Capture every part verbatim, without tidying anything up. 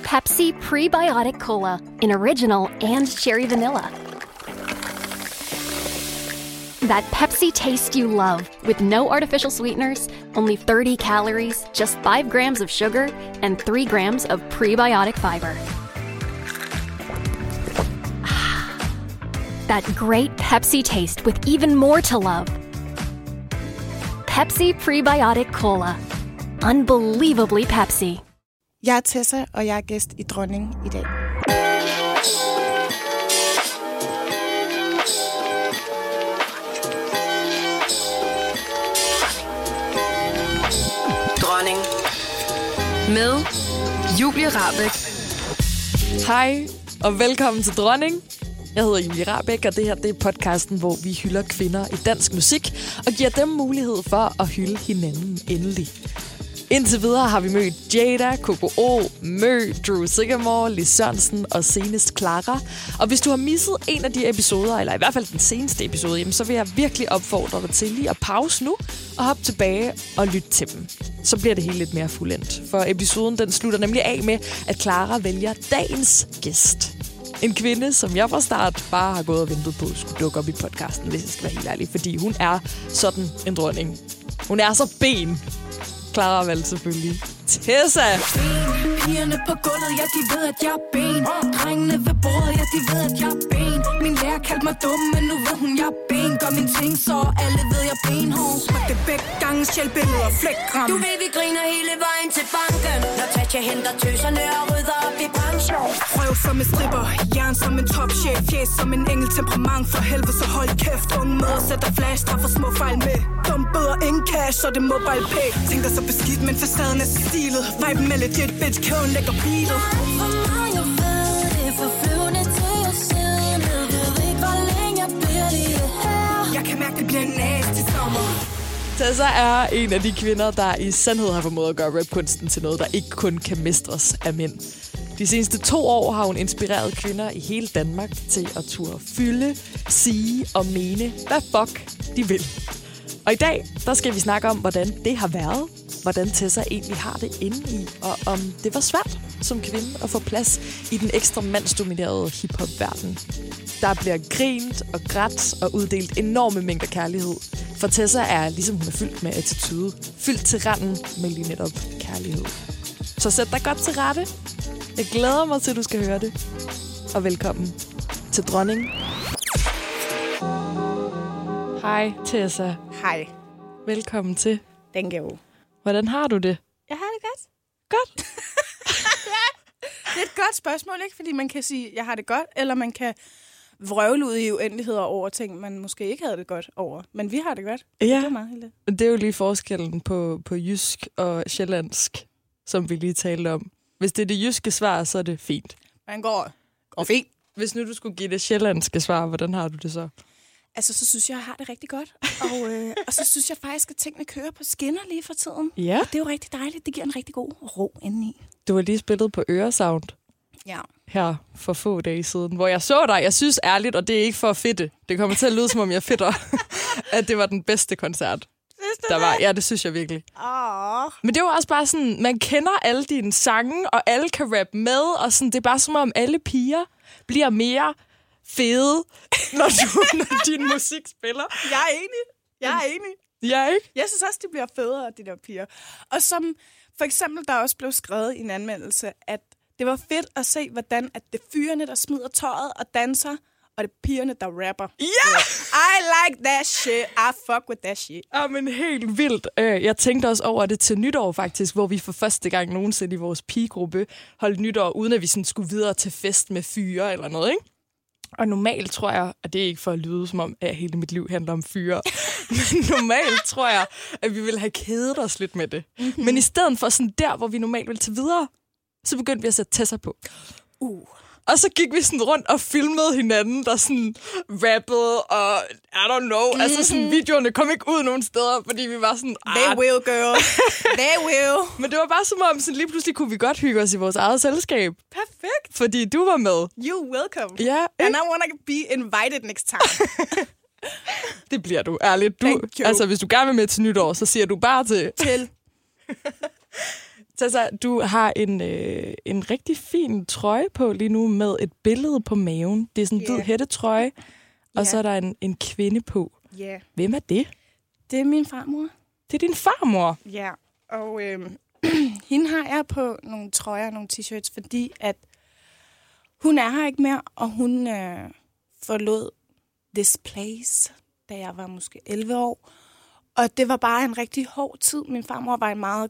Pepsi Prebiotic Cola in original and cherry vanilla. That Pepsi taste you love, with no artificial sweeteners, only thirty calories, just five grams of sugar, and three grams of prebiotic fiber. That great Pepsi taste with even more to love. Pepsi Prebiotic Cola. Unbelievably Pepsi. Jeg er Tessa, og jeg er gæst i Dronning i dag. Dronning med Julie Rahbek. Hej, og velkommen til Dronning. Jeg hedder Julie Rahbek, og det her det er podcasten, hvor vi hylder kvinder i dansk musik og giver dem mulighed for at hylde hinanden endelig. Indtil videre har vi mødt Jada, Coco O, Mø, Drew Sigamore, Lis Sørensen og senest Clara. Og hvis du har misset en af de episoder, eller i hvert fald den seneste episode, jamen, så vil jeg virkelig opfordre dig til lige at pause nu og hoppe tilbage og lytte til dem. Så bliver det hele lidt mere fuldendt. For episoden den slutter nemlig af med, at Clara vælger dagens gæst. En kvinde, som jeg fra start bare har gået og ventet på, skulle dukke op i podcasten, hvis jeg skal være helt ærlig. Fordi hun er sådan en dronning. Hun er så ben. Clara valgte selvfølgelig Tessa. Pigerne på gulvet, ja, de ved, at jeg er ben. Drengene ved bordet, ja, de ved, at jeg er ben. Min lærer kaldte mig dum, men nu ved hun, jeg er ben. Gør min ting, så alle ved, jeg er benhård. Smagte begge gange sjælbilleder og flækkram. Du ved, vi griner hele vejen til banken. Når Tatja henter tøserne og rydder op i branchen. Røv som en stripper, jern som en topchef. Fjæs som en engel, temperament for helvede, så hold kæft. Unge møder sætter flash, straffer små fejl med. Dum bøder, ingen cash, så det mobile pay. Tænk dig så beskidt, men facaden er så stilet. Viben med legit, bitch, kæden lægger beatet. For mig, jeg ved, det er for flyvende til at siden. Jeg ved ikke, hvor længe jeg bliver lige her. Jeg kan mærke, det bliver en nasty sommer. Tessa er en af de kvinder, der i sandhed har formået at gøre rapkunsten til noget, der ikke kun kan mestres af mænd. De seneste to år har hun inspireret kvinder i hele Danmark til at turde fylde, sige og mene, hvad fuck de vil. Og i dag, der skal vi snakke om, hvordan det har været, hvordan Tessa egentlig har det inde i, og om det var svært som kvinde at få plads i den ekstra mandsdominerede hiphop-verden. Der bliver grint og grædt og uddelt enorme mængder kærlighed. For Tessa er, ligesom hun er fyldt med attitude, fyldt til randen med lige netop kærlighed. Så sæt dig godt til rette. Jeg glæder mig til, at du skal høre det. Og velkommen til Dronning. Hej Tessa. Hej. Velkommen til. Thank you. Hvordan har du det? Jeg har det godt. Godt. Det er et godt spørgsmål, ikke? Fordi man kan sige, jeg har det godt, eller man kan vrøvle ud i uendeligheder over ting, man måske ikke havde det godt over. Men vi har det godt. Ja, det er meget heldigt. Det er jo lige forskellen på, på jysk og sjællandsk, som vi lige talte om. Hvis det er det jyske svar, så er det fint. Man går, går fint. Hvis nu du skulle give det sjællandske svar, hvordan har du det så? Altså, så synes jeg, jeg har det rigtig godt. Og, øh, og så synes jeg faktisk, at tingene kører på skinner lige for tiden. Ja. Og det er jo rigtig dejligt. Det giver en rigtig god ro indeni. Du har lige spillet på Øresound. Ja. Her for få dage siden, hvor jeg så dig. Jeg synes ærligt, og det er ikke for at fedte. Det kommer til at lyde, som om jeg fedter, at det var den bedste koncert. Der var. Ja, det synes jeg virkelig. Åh. Men det var også bare sådan, man kender alle dine sange, og alle kan rappe med, og sådan, det er bare som om alle piger bliver mere fede, når, du, når din musik spiller. Jeg er enig. Jeg er enig. Ja, ikke? Jeg synes også, de bliver federe, de der piger. Og som for eksempel, der også blev skrevet i en anmeldelse, at det var fedt at se, hvordan at det er fyrene, der smider tøjet og danser, og det er pigerne, der rapper. Ja! Yeah! I like that shit. I fuck with that shit. Ja, men helt vildt. Jeg tænkte også over det til nytår faktisk, hvor vi for første gang nogensinde i vores pigegruppe holdt nytår, uden at vi sådan skulle videre til fest med fyre eller noget, ikke? Og normalt tror jeg, at det er ikke for at lyde som om, at hele mit liv handler om fyre, men normalt tror jeg, at vi ville have kædet os lidt med det. Mm-hmm. Men i stedet for sådan der, hvor vi normalt ville til videre, så begyndte vi at sætte Tessa på. Uh. Og så gik vi sådan rundt og filmede hinanden, der sådan rappede, og I don't know, mm-hmm. altså sådan videoerne kom ikke ud nogen steder, fordi vi var sådan... They will, girl. They will. Men det var bare som om, sådan lige pludselig kunne vi godt hygge os i vores eget selskab. Perfekt. Fordi du var med. You welcome. Ja. And I want to be invited next time. Det bliver du, ærligt. Du, altså, hvis du gerne vil med til nytår, så siger du bare til... Til. Tessa, du har en, øh, en rigtig fin trøje på lige nu med et billede på maven. Det er sådan en Yeah. hvid hættetrøje, og Yeah. så er der en, en kvinde på. Ja, yeah. Hvem er det? det er min farmor. Det er din farmor. Ja, og øh, hende har jeg på nogle trøjer og nogle t-shirts, fordi at hun er her ikke mere, og hun øh, forlod this place, da jeg var måske elleve år. Og det var bare en rigtig hård tid. Min farmor var en meget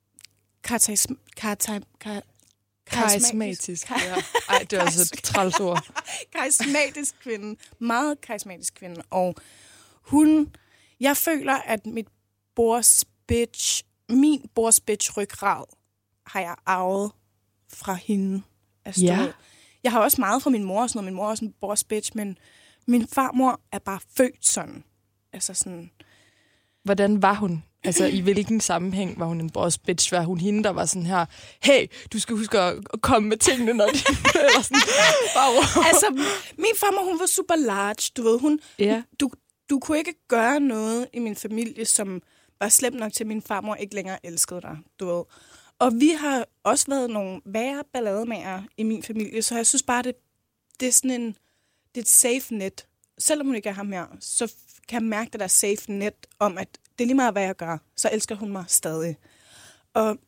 karism- karism- kar- Karismatisk. Ja. Ej, det er også et træls ord. karismatisk kvinde. Meget karismatisk kvinde. Og hun... Jeg føler, at mit Boss bitch... Min Boss bitch ryggrad har jeg arvet fra hende. Altså, Ja. jeg har også meget fra min mor og sådan noget. Min mor er også en Boss bitch, men min farmor er bare født sådan. Altså sådan... Hvordan var hun? Altså, i hvilken sammenhæng var hun en boss bitch? Var hun hende, der var sådan her, hey, du skal huske at komme med tingene, når de... Eller sådan, wow. Altså, min farmor, hun var super large, du ved. Hun, Ja. du, du kunne ikke gøre noget i min familie, som var slemt nok til, at min farmor ikke længere elskede dig, du ved. Og vi har også været nogle værre ballademager i min familie, så jeg synes bare, det, det er sådan en... Det er et safe net. Selvom hun ikke er ham her, så kan jeg mærke det der safe net om, at det er lige meget, hvad jeg gør, så elsker hun mig stadig. Og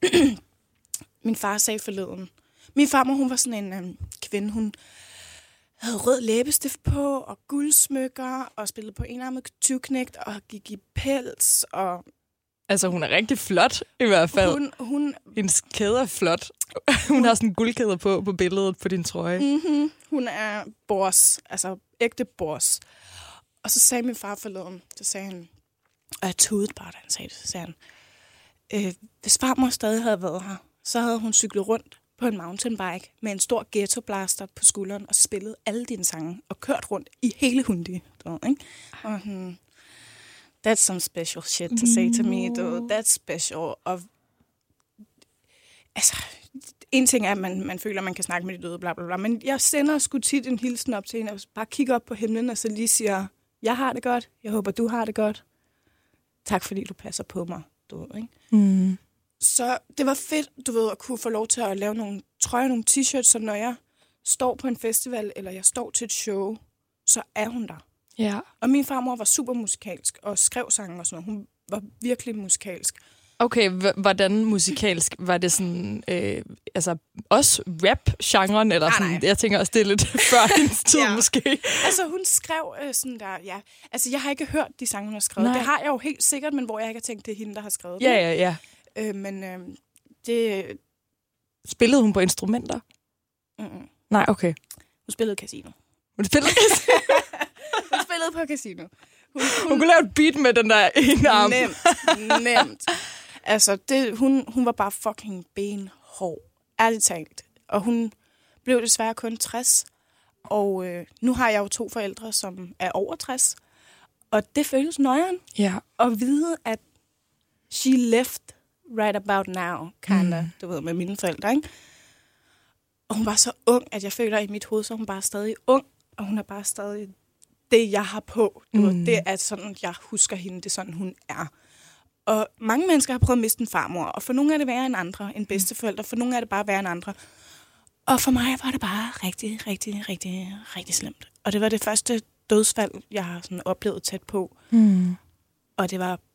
min far sagde forleden, min farmor, hun var sådan en øhm, kvinde, hun havde rød læbestift på, og guldsmykker, og spillede på enarmet tyvknægt, og gik i pels, og Altså, hun er rigtig flot, i hvert fald. hun... hun Hendes kæde er flot. Hun har sådan en guldkæde på, på billedet på din trøje. mm-hmm, hun er boss, altså ægte boss. Og så sagde min far forleden, så sagde han, og jeg tudede bare, da han sagde det, så sagde han, øh, hvis farmor stadig havde været her, så havde hun cyklet rundt på en mountainbike med en stor ghettoblaster på skulderen og spillet alle dine sange og kørt rundt i hele Hundi. Du ved, ikke? Og hmm, that's some special shit to say to me. Du, that's special. Og altså, en ting er, at man, man føler, at man kan snakke med de døde, bla bla bla, men jeg sender sgu tit en hilsen op til hende, og bare kigger op på himlen, og så lige siger, jeg har det godt, jeg håber, du har det godt. Tak, fordi du passer på mig. Du ved, ikke? Mm. Så det var fedt, du ved, at kunne få lov til at lave nogle trøjer, nogle t-shirts, så når jeg står på en festival, eller jeg står til et show, så er hun der. Ja. Og min farmor var super musikalsk, og skrev sange og sådan noget. Hun var virkelig musikalsk. Okay, h- hvordan musikalsk? Var det sådan, øh, altså også rap-genren, eller sådan? nej. Jeg tænker også, det er lidt før hendes tid, Ja. måske. Altså, hun skrev øh, sådan der, ja. Altså, jeg har ikke hørt de sange, hun har skrevet. Nej. Det har jeg jo helt sikkert, men hvor jeg ikke har tænkt, det er hende, der har skrevet Ja, det. ja, ja. Øh, men øh, det... Spillede hun på instrumenter? Mm-mm. Nej, okay. Hun spillede casino. Hun spillede Hun spillede på casino. Hun, Hun kunne lave et beat med den der ene arm. Nemt, nemt. Altså, det, hun, hun var bare fucking benhård. Ærligt talt. Og hun blev desværre kun tres. Og øh, nu har jeg jo to forældre, som er over tres. Og det føles nøjeren Ja. at vide, at she left right about now, kinda, mm. du ved, med mine forældre, ikke? Og hun var så ung, at jeg føler i mit hoved, så er hun bare stadig ung, og hun er bare stadig det, jeg har på. Du mm. ved, det er sådan, jeg husker hende, det er sådan, hun er. Og mange mennesker har prøvet at miste en farmor, og for nogle er det værre end andre, en bedsteforældre, for nogle er det bare værre end andre. Og for mig var det bare rigtig, rigtig, rigtig, rigtig slemt. Og det var det første dødsfald, jeg har sådan oplevet tæt på. Mm. Og det var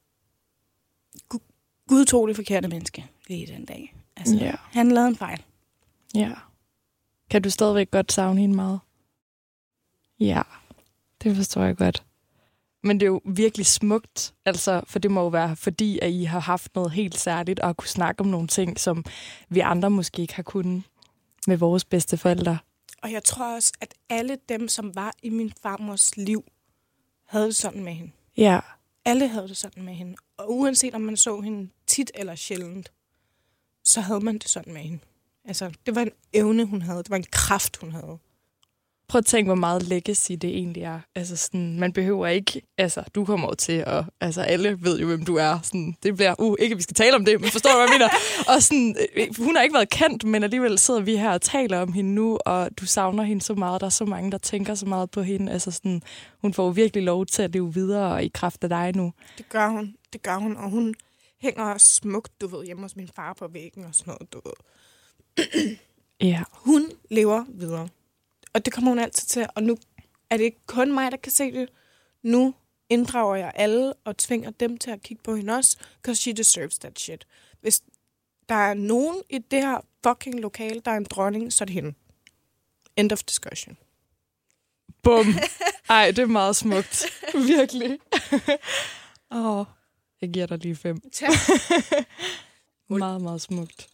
gu- Gud tog det forkerte menneske lige den dag. Altså, Ja. han lavede en fejl. Ja. Kan du stadigvæk godt savne hende meget? Ja, det forstår jeg godt. Men det er jo virkelig smukt, altså, for det må jo være, fordi at I har haft noget helt særligt, og har kunne snakke om nogle ting, som vi andre måske ikke har kunnet med vores bedste forældre. Og jeg tror også, at alle dem, som var i min farmors liv, havde det sådan med hende. Ja. Alle havde det sådan med hende. Og uanset om man så hende tit eller sjældent, så havde man det sådan med hende. Altså, det var en evne, hun havde. Det var en kraft, hun havde. Prøv at tænke, hvor meget legacy det egentlig er. Altså sådan, man behøver ikke, altså du kommer jo til at, altså alle ved jo, hvem du er. Sådan, det bliver, uh, ikke at vi skal tale om det, men forstår du, hvad jeg mener? Og sådan, hun har ikke været kendt, men alligevel sidder vi her og taler om hende nu, og du savner hende så meget. Der er så mange, der tænker så meget på hende. Altså sådan, hun får jo virkelig lov til at leve videre i kraft af dig nu. Det gør hun. Det gør hun. Og hun hænger smukt, du ved, hjemme hos min far på væggen og sådan noget, du ved. Ja. Hun lever videre. Og det kommer hun altid til. Og nu er det ikke kun mig, der kan se det. Nu inddrager jeg alle og tvinger dem til at kigge på hende også, because she deserves that shit. Hvis der er nogen i det her fucking lokale, der er en dronning, så er det hende. End of discussion. Bum. Ej, det er meget smukt. Virkelig. Åh, oh, jeg giver dig lige fem. Tak. Meget, meget smukt.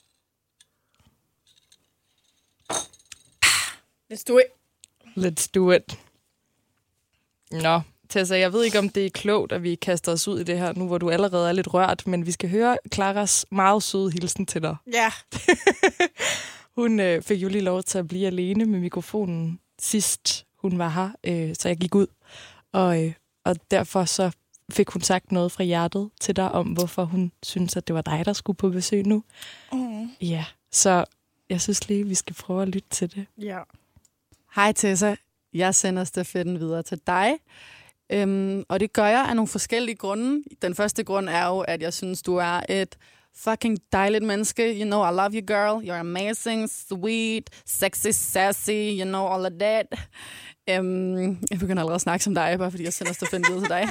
Let's do it. Let's do it. Nå, Tessa, jeg ved ikke, om det er klogt, at vi kaster os ud i det her, nu hvor du allerede er lidt rørt, men vi skal høre Claras meget søde hilsen til dig. Ja. Hun øh, fik jo lige lov til at blive alene med mikrofonen sidst hun var her, øh, så jeg gik ud. Og, øh, og derfor så fik hun sagt noget fra hjertet til dig om, hvorfor hun synes, at det var dig, der skulle på besøg nu. Mm. Ja, så jeg synes lige, vi skal prøve at lytte til det. Ja. Hej Tessa, jeg sender stafetten videre til dig. Øhm, og det gør jeg af nogle forskellige grunde. Den første grund er jo, at jeg synes, du er et fucking dejligt menneske. You know, I love you, girl. You're amazing, sweet, sexy, sassy, you know, all of that. Øhm, jeg begynder allerede at snakke som dig, bare fordi jeg sender stafetten videre til dig.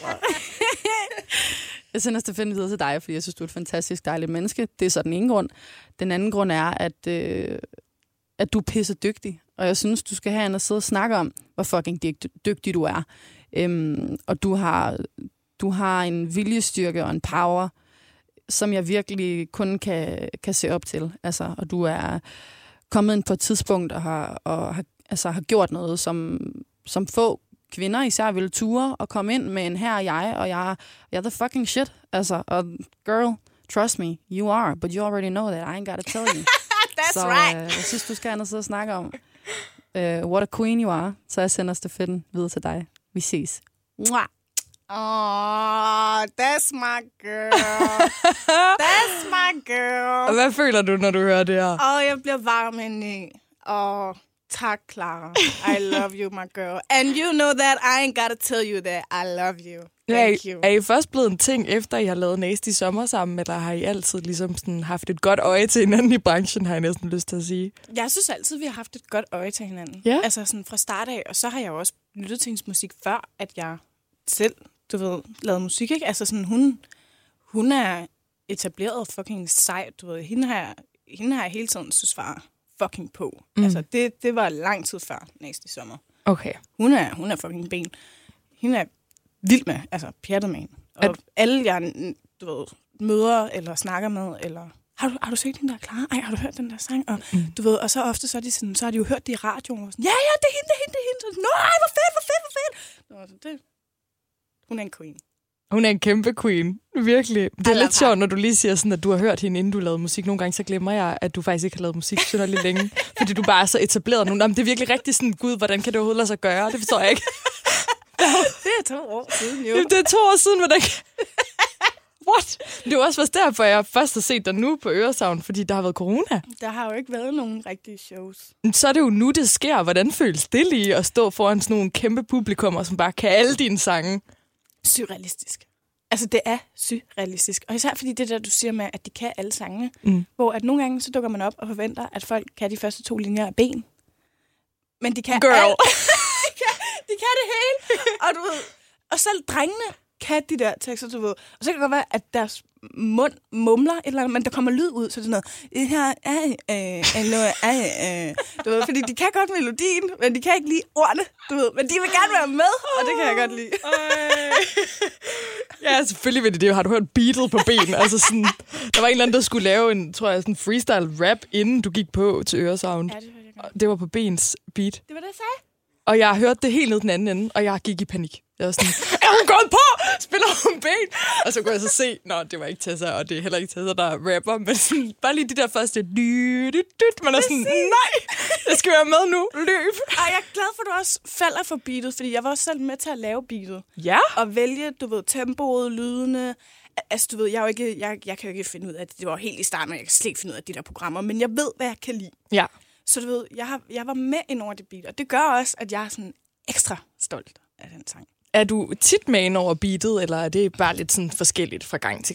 Jeg sender stafetten videre til dig, fordi jeg synes, du er et fantastisk dejligt menneske. Det er så den ene grund. Den anden grund er, at, øh, at du er pisse dygtig. Og jeg synes, du skal have en at sidde og snakke om, hvor fucking dygtig du er. Øhm, og du har, du har en viljestyrke og en power, som jeg virkelig kun kan, kan se op til. Altså, og du er kommet ind på et tidspunkt og har, og har, altså, har gjort noget, som, som få kvinder især ville ture og komme ind med en her og jeg, og jeg, jeg er the fucking shit. Altså, og girl, trust me, you are, but you already know that. I ain't gotta tell you. That's så, right. Øh, jeg synes, du skal have noget at sidde og snakke om. Uh, what a queen you are. Så jeg sender stafetten videre til dig. Vi ses. Mwah. Oh, that's my girl. That's my girl. Og hvad føler du, når du hører det her? Åh, oh, jeg bliver varm indeni. Åh, oh, tak, Clara. I love you, my girl. And you know that I ain't gotta tell you that I love you. Thank er, you. er I først blevet en ting, efter I har lavet Nasty Sommer sammen, eller har I altid ligesom sådan haft et godt øje til hinanden i branchen, har jeg næsten lyst til at sige? Jeg synes altid, vi har haft et godt øje til hinanden. Ja. Altså sådan fra start af, og så har jeg jo også lyttet til hendes musik før, at jeg selv, du ved, lavede musik, ikke? Altså sådan, hun, hun er etableret fucking sej, du ved. Hende har, hende har jeg hele tiden synes var fucking på. Mm. Altså det, det var lang tid før Nasty Sommer. Okay. Hun er, hun er fucking ben. Hende er vild med, altså pjattet med hende. Og at alle jeg, du ved, møder eller snakker med, eller har du, har du set hende, der er klar? Ej, har du hørt den der sang? Og, mm. du ved, og så ofte så er de sådan, så har de jo hørt det i radioen. Og sådan, ja, ja, det er hende, det er hende, det er hende. Så, nå, ej, hvor fedt, hvor fedt, hvor fedt. Så, det, hun er en queen. Hun er en kæmpe queen. Virkelig. Det er lidt sjovt, når du lige siger sådan, at du har hørt hende, inden du lavede musik. Nogle gange så glemmer jeg, at du faktisk ikke har lavet musik så lidt længe. Fordi du bare er så etableret nu. Jamen, det er virkelig rigtig sådan, gud, hvordan kan det overhovedet lade sig gøre? Det forstår jeg ikke. Det er to år siden, jo. Det er to år siden, hvordan... What? Det er også først derfor, jeg først har set dig nu på Øresavn, fordi der har været corona. Der har jo ikke været nogen rigtige shows. Så er det jo nu, det sker. Hvordan føles det lige at stå foran sådan nogle kæmpe publikummer, som bare kan alle dine sange? Surrealistisk. Altså, det er surrealistisk. Og især fordi det der, du siger med, at de kan alle sangene. Mm. Hvor at nogle gange, så dukker man op og forventer, at folk kan de første to linjer af ben. Men de kan Girl. alt. de, kan, de kan det hele. Og, du ved, og selv drengene kan de der tekster, du ved. Og så kan det godt være, at deres mund mumler et eller andet, men der kommer lyd ud, så det er sådan noget, det her er øh, noget, øh, øh, du ved, fordi de kan godt melodien, men de kan ikke lide ordene, du ved, men de vil gerne være med, og det kan jeg godt lide. Ja, selvfølgelig ved det det. Har du hørt beatet på ben? Altså sådan, der var en eller anden, der skulle lave en, tror jeg, sådan freestyle rap, inden du gik på til Øresound. Ja, det hørte jeg godt. Det var på bens beat. Det var det, jeg sagde. Og jeg hørte det helt ned den anden ende, og jeg gik i panik. Jeg var sådan, er hun gået på? Spiller hun ben? Og så kunne jeg så se, nå, det var ikke Tessa, og det er heller ikke Tessa, der rapper, men sådan, bare lige de der første, dyt, dyt, man er sådan, nej, jeg skal være med nu, løb. Og jeg er glad for, at du også falder for beatet, fordi jeg var også selv med til at lave beatet. Ja. Og vælge, du ved, tempoet, lydene. Altså, du ved, jeg, er jo ikke, jeg, jeg kan jo ikke finde ud af det. Det var helt i starten, og jeg kan slet ikke finde ud af de der programmer, men jeg ved, hvad jeg kan lide. Ja. Så du ved, jeg, har, jeg var med ind over det beat, og det gør også, at jeg er sådan ekstra stolt af den sang. Er du tit med ind over beatet, eller er det bare lidt sådan forskelligt fra gang til gang?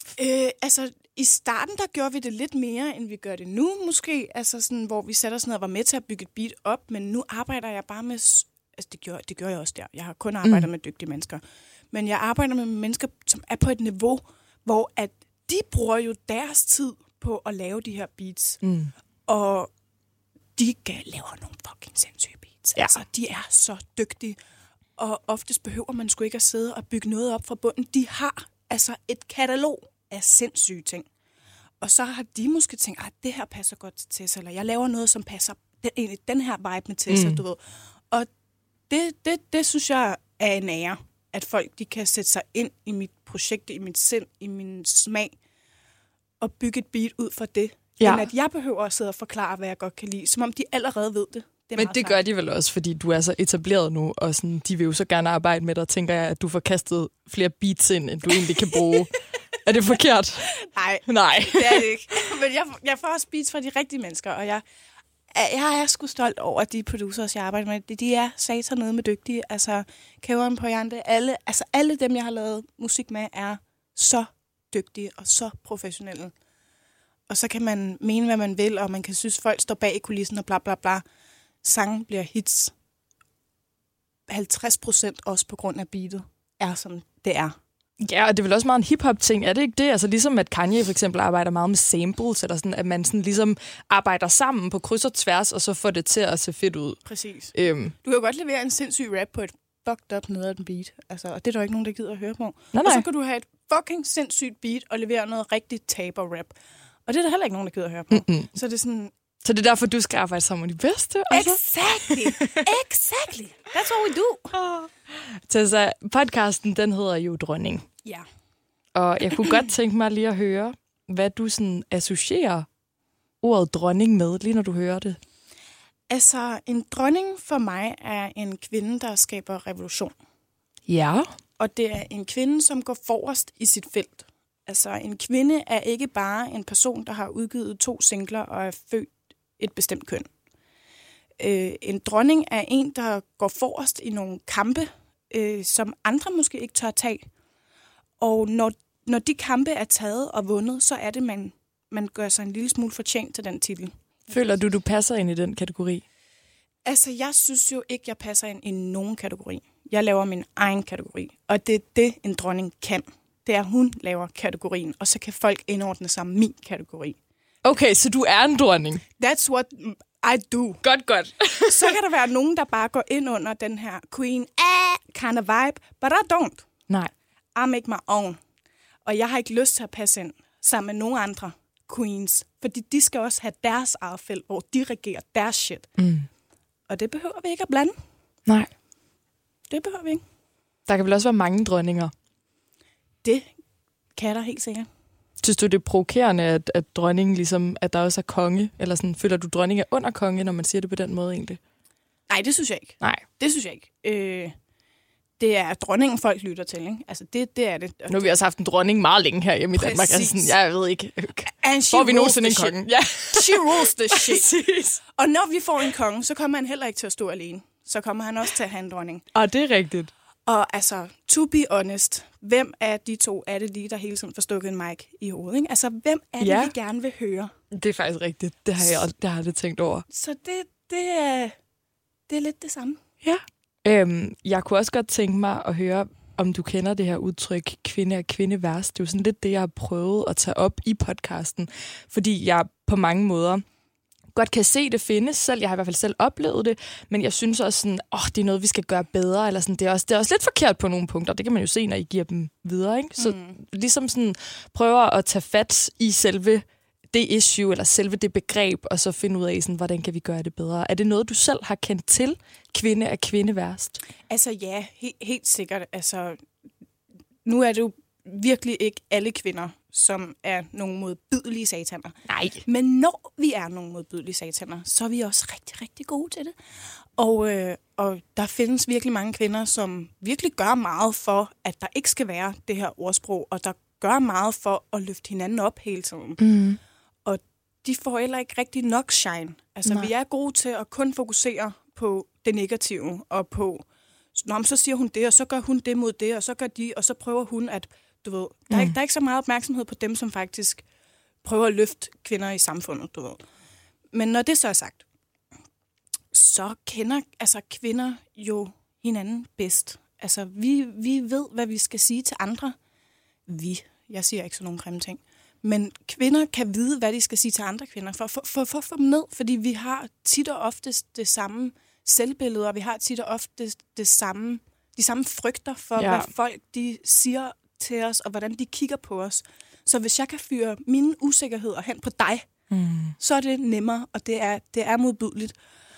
Øh, altså, i starten, der gjorde vi det lidt mere, end vi gør det nu, måske. Altså, sådan, hvor vi satte os ned og var med til at bygge et beat op. Men nu arbejder jeg bare med... Altså, det gør, det gør jeg også der. Jeg har kun arbejdet mm. med dygtige mennesker. Men jeg arbejder med mennesker, som er på et niveau, hvor at de bruger jo deres tid på at lave de her beats. Mm. Og de laver nogle fucking sindssyge beats. Ja. Altså, de er så dygtige. Og oftest behøver man sgu ikke at sidde og bygge noget op fra bunden. De har altså et katalog af sindssyge ting. Og så har de måske tænkt, at det her passer godt til Tessa, eller jeg laver noget, som passer den, den her vibe med Tessa, mm. du ved. Og det, det, det synes jeg er en ære, at folk de kan sætte sig ind i mit projekt, i mit sind, i min smag, og bygge et beat ud fra det. Ja. End at jeg behøver at sidde og forklare, hvad jeg godt kan lide, som om de allerede ved det. Det Men det gør de vel også, fordi du er så etableret nu, og sådan, de vil jo så gerne arbejde med dig. Tænker jeg, at du får kastet flere beats ind, end du egentlig kan bruge. Er det forkert? Nej, Nej. Det er det ikke. Men jeg, jeg får også beats fra de rigtige mennesker, og jeg, jeg er sgu stolt over de producers, jeg arbejder med. De er satan nede med dygtige. Altså, Kæveren på Jante, alle, altså alle dem, jeg har lavet musik med, er så dygtige og så professionelle. Og så kan man mene, hvad man vil, og man kan synes, folk står bag i kulissen og bla bla bla. Sangen bliver hits. halvtreds procent også på grund af beatet er, som det er. Ja, og det er vel også meget en hip-hop-ting, er det ikke det? Altså ligesom at Kanye for eksempel arbejder meget med samples, eller sådan, at man sådan ligesom arbejder sammen på kryds og tværs, og så får det til at se fedt ud. Præcis. Øhm. Du kan jo godt levere en sindssyg rap på et fucked up nede af den beat. Altså, og det er der jo ikke nogen, der gider at høre på. Nej, nej. Og så kan du have et fucking sindssygt beat og levere noget rigtig taber-rap. Og det er der heller ikke nogen, der gider at høre på. Mm-mm. Så det er sådan... Så det er derfor, du skal arbejde sammen med de bedste? Altså? Exactly. Exactly. That's what we do. Oh. Tessa, podcasten, den hedder jo Dronning. Ja. Og jeg kunne godt tænke mig lige at høre, hvad du sådan associerer ordet dronning med, lige når du hører det. Altså, en dronning for mig er en kvinde, der skaber revolution. Ja. Og det er en kvinde, som går forrest i sit felt. Altså, en kvinde er ikke bare en person, der har udgivet to singler og er født et bestemt køn. Øh, en dronning er en, der går forrest i nogle kampe, øh, som andre måske ikke tør tage. Og når, når de kampe er taget og vundet, så er det, man, man gør sig en lille smule fortjent til den titel. Føler du, du passer ind i den kategori? Altså, jeg synes jo ikke, jeg passer ind i nogen kategori. Jeg laver min egen kategori, og det er det, en dronning kan. Det er, at hun laver kategorien, og så kan folk indordne sig min kategori. Okay, så du er en dronning? That's what I do. Godt, godt. Så kan der være nogen, der bare går ind under den her queen ah, kind of vibe, but I don't. Nej. I make my own. Og jeg har ikke lyst til at passe ind sammen med nogen andre queens, fordi de skal også have deres eget felt, hvor de regerer deres shit. Mm. Og det behøver vi ikke at blande. Nej. Det behøver vi ikke. Der kan vel også være mange dronninger? Det kan der helt sikkert. Synes du, det er provokerende, at, at dronningen ligesom, at der også er konge? Eller sådan, føler du, dronningen er under konge, når man siger det på den måde egentlig? Nej, det synes jeg ikke. Nej. Det synes jeg ikke. Øh, det er dronningen, folk lytter til, ikke? Altså, det, det er det. Nu har vi også haft en dronning meget længe her hjemme i Danmark. Altså, sådan, jeg ved ikke. Får vi nogensinde en konge? Ja. She rules the shit. Og når vi får en konge, så kommer han heller ikke til at stå alene. Så kommer han også til at have en dronning. Og det er rigtigt. Og altså, to be honest, hvem af de to er det lige, der hele tiden får stukket en mic i hovedet? Ikke? Altså, hvem er det, ja. vi gerne vil høre? Det er faktisk rigtigt. Det har jeg, det har jeg aldrig tænkt over. Så det, det, er, det er lidt det samme. Ja. Øhm, jeg kunne også godt tænke mig at høre, om du kender det her udtryk, kvinde er kvinde værst. Det er jo sådan lidt det, jeg har prøvet at tage op i podcasten. Fordi jeg på mange måder godt kan se, det findes selv. Jeg har i hvert fald selv oplevet det, men jeg synes også sådan, åh, det er noget, vi skal gøre bedre, eller sådan, det er også, det er også lidt forkert på nogle punkter. Det kan man jo se, når I giver dem videre, ikke? Så mm. ligesom sådan prøver at tage fat i selve det issue, eller selve det begreb, og så finde ud af, sådan, hvordan kan vi gøre det bedre. Er det noget, du selv har kendt til? Kvinde er kvinde værst? Altså ja, he- helt sikkert. Altså, nu er det jo virkelig ikke alle kvinder, som er nogle modbydelige sataner. Nej. Men når vi er nogle modbydelige sataner, så er vi også rigtig, rigtig gode til det. Og, øh, og der findes virkelig mange kvinder, som virkelig gør meget for, at der ikke skal være det her ordsprog, og der gør meget for at løfte hinanden op hele tiden. Mm. Og de får heller ikke rigtig nok shine. Altså, Nej. vi er gode til at kun fokusere på det negative, og på, nå, så siger hun det, og så gør hun det mod det, og så gør de, og så prøver hun at du ved. Der er, Mm. ikke, der er ikke så meget opmærksomhed på dem, som faktisk prøver at løfte kvinder i samfundet, du ved. Men når det så er sagt, så kender altså kvinder jo hinanden bedst. Altså, vi, vi ved, hvad vi skal sige til andre. Vi. Jeg siger ikke sådan nogle grimme ting. Men kvinder kan vide, hvad de skal sige til andre kvinder, for at for, for, for, få dem ned. Fordi vi har tit og oftest det samme selvbillede, og vi har tit og oftest det samme, de samme frygter for, Ja. hvad folk de siger til os, og hvordan de kigger på os. Så hvis jeg kan fyre mine usikkerheder hen på dig, Mm. så er det nemmere, og det er, det er modbydeligt.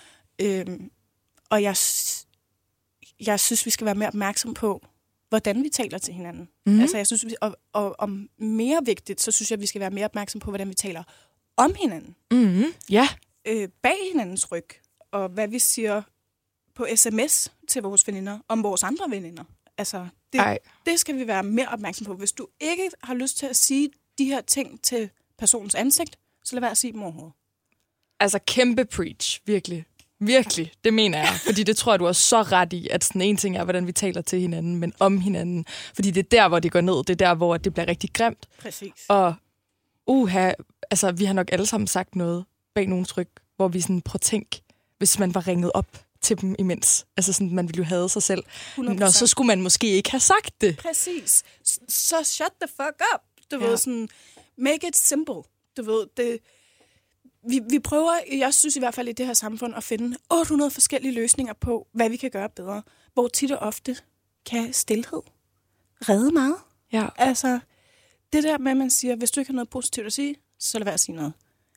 Øhm, og jeg, s- jeg synes, vi skal være mere opmærksom på, hvordan vi taler til hinanden. Mhm. Mm. Altså, jeg synes, vi, og, og, og mere vigtigt, så synes jeg, at vi skal være mere opmærksom på, hvordan vi taler om hinanden. Mm. Ja. Øh, bag hinandens ryg, og hvad vi siger på sms til vores veninder, om vores andre veninder. Altså, det, Ej. det skal vi være mere opmærksom på. Hvis du ikke har lyst til at sige de her ting til personens ansigt, så lad være at sige dem overhovedet. Altså, kæmpe preach. Virkelig. Virkelig. Det mener jeg. Fordi det tror jeg, du er så ret i, at sådan en ting er, hvordan vi taler til hinanden, men om hinanden. Fordi det er der, hvor det går ned. Det er der, hvor det bliver rigtig grimt. Præcis. Og uha, altså, vi har nok alle sammen sagt noget bag nogens ryg, hvor vi sådan, prøv at tænk, hvis man var ringet op til dem imens. Altså sådan, man ville jo hade sig selv. hundrede Nå, procent. så skulle man måske ikke have sagt det. Præcis. S- Så shut the fuck up. Du Ja. ved, sådan, make it simple. Du ved, det, vi, vi prøver, jeg synes i hvert fald i det her samfund, at finde otte hundrede forskellige løsninger på, hvad vi kan gøre bedre. Hvor tit og ofte kan stilhed redde meget. Ja. Altså, det der med, at man siger, hvis du ikke har noget positivt at sige, så lad være at sige noget.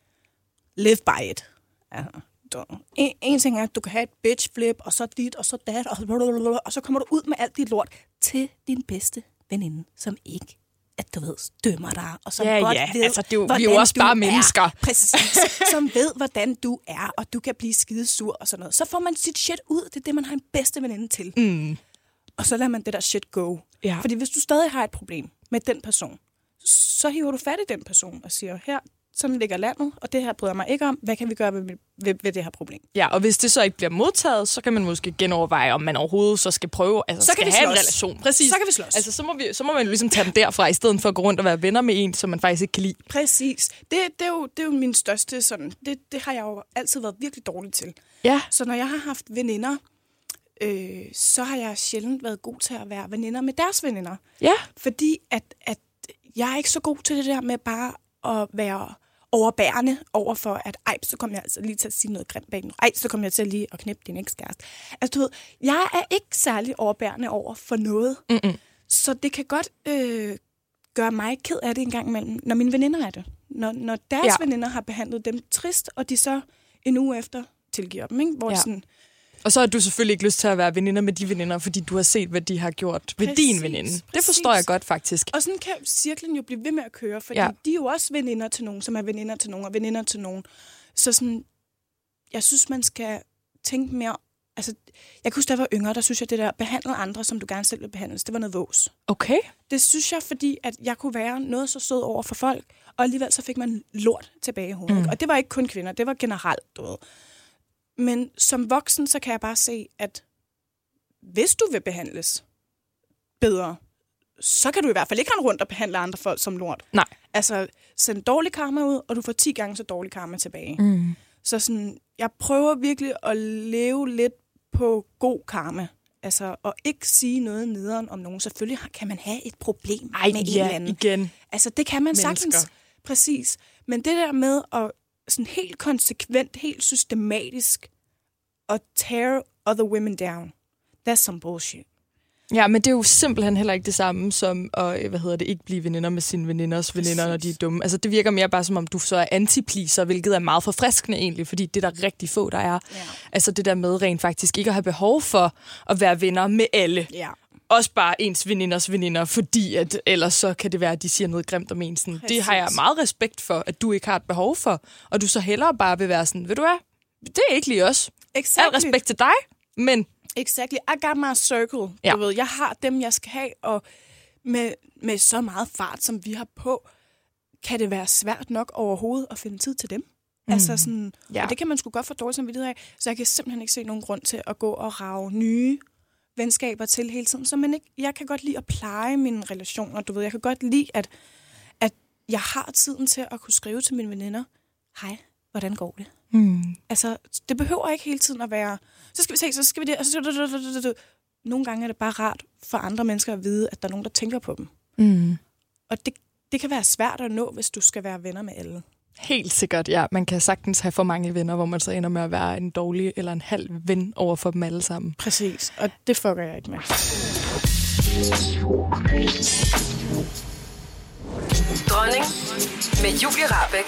Live by it. Altså, du, en, en ting er, at du kan have et bitch flip, og så dit, og så dat, og, blablabla, og så kommer du ud med alt dit lort til din bedste veninde, som ikke, at du ved, dømmer dig, og som Ja, godt ja, ved, altså, det er jo- vi er hvordan jo også du bare er. mennesker. Præcis. Som ved, hvordan du er, og du kan blive skidesur og sådan noget. Så får man sit shit ud. Det er det, man har en bedste veninde til. Mm. Og så lader man det der shit go. Ja. Fordi hvis du stadig har et problem med den person, så hiver du fat i den person og siger, her, sådan ligger landet, og det her bryder jeg mig ikke om. Hvad kan vi gøre ved, ved, ved det her problem? Ja, og hvis det så ikke bliver modtaget, så kan man måske genoverveje, om man overhovedet så skal prøve, altså Så skal kan vi have en slås. relation. Præcis. Så kan vi slås. Altså, så må, vi, så må man jo ligesom tage den derfra, i stedet for at gå rundt og være venner med en, som man faktisk ikke kan lide. Præcis. Det, det, er, jo, det er jo min største sådan, det, det har jeg jo altid været virkelig dårlig til. Ja. Så når jeg har haft veninder, øh, så har jeg sjældent været god til at være veninder med deres veninder. Ja. Fordi at, at jeg er ikke så god til det der med bare at være overbærende over for, at ej, så kommer jeg altså lige til at sige noget grimt bag den. Ej, så kommer jeg til lige at knæppe din ekskæreste. Altså, du ved, jeg er ikke særlig overbærende over for noget. Mm-mm. Så det kan godt øh, gøre mig ked af det en gang imellem, når mine veninder er det. Når, når deres Ja. ja. veninder har behandlet dem trist, og de så en uge efter tilgiver dem, ikke? Hvor Ja. ja. sådan, Og så har du selvfølgelig ikke lyst til at være veninder med de veninder, fordi du har set, hvad de har gjort ved Præcis, din veninde. Det præcis. forstår jeg godt, faktisk. og sådan kan cirklen jo blive ved med at køre, fordi Ja. ja. de er jo også veninder til nogen, som er veninder til nogen, og veninder til nogen. Så sådan, jeg synes, man skal tænke mere. Altså, jeg kan huske, da jeg var yngre, der synes jeg, det der behandle andre, som du gerne selv vil behandles, det var noget vås. Okay. Det synes jeg, fordi at jeg kunne være noget så sød over for folk, og alligevel så fik man lort tilbage i hovedet. Mm. Og det var ikke kun kvinder, det var generelt, du ved. Men som voksen, så kan jeg bare se, at hvis du vil behandles bedre, så kan du i hvert fald ikke rende rundt og behandle andre folk som lort. Nej. Altså, send dårlig karma ud, og du får ti gange så dårlig karma tilbage. Mm. Så sådan, jeg prøver virkelig at leve lidt på god karma. Altså, og ikke sige noget nederen om nogen. Selvfølgelig har- kan man have et problem Ej, med en ja, eller anden. igen. Altså, det kan man Mennesker. sagtens. Præcis. Men det der med at sådan helt konsekvent, helt systematisk at tear other women down, that's some bullshit. Ja, men det er jo simpelthen heller ikke det samme som at, hvad hedder det, ikke blive veninder med sine veninders veninder, når de er dumme. Altså, det virker mere bare som om, du så er anti-pleaser, hvilket er meget forfriskende egentlig, fordi det er der rigtig få, der er. Ja. Altså, det der med rent faktisk ikke at have behov for at være venner med alle. Ja. Også bare ens veninders veninder, fordi at ellers så kan det være, at de siger noget grimt om en. Sådan. Det har jeg meget respekt for, at du ikke har et behov for, og du så hellere bare vil være sådan, ved du hvad, det er ikke lige os. Exactly. Al respekt til dig, men Exactly. I got my circle. Ja. Du ved, jeg har dem, jeg skal have, og med, med så meget fart, som vi har på, kan det være svært nok overhovedet at finde tid til dem. Mm. Altså sådan, Ja. og det kan man sgu godt få dårligt samvittighed af, så jeg kan simpelthen ikke se nogen grund til at gå og rage nye venskaber til hele tiden, så man ikke, jeg kan godt lide at pleje mine relationer, du ved. Jeg kan godt lide, at, at jeg har tiden til at kunne skrive til mine veninder, hej, hvordan går det? Mm. Altså, det behøver ikke hele tiden at være, så skal vi se, så skal vi det, og så... Nogle gange er det bare rart for andre mennesker at vide, at der er nogen, der tænker på dem. Mm. Og det, det kan være svært at nå, hvis du skal være venner med alle. Helt sikkert, ja. Man kan sagtens have for mange venner, hvor man så ender med at være en dårlig eller en halv ven over for dem alle sammen. Præcis, og det fucker jeg ikke med. Dronning med Julie Rahbek.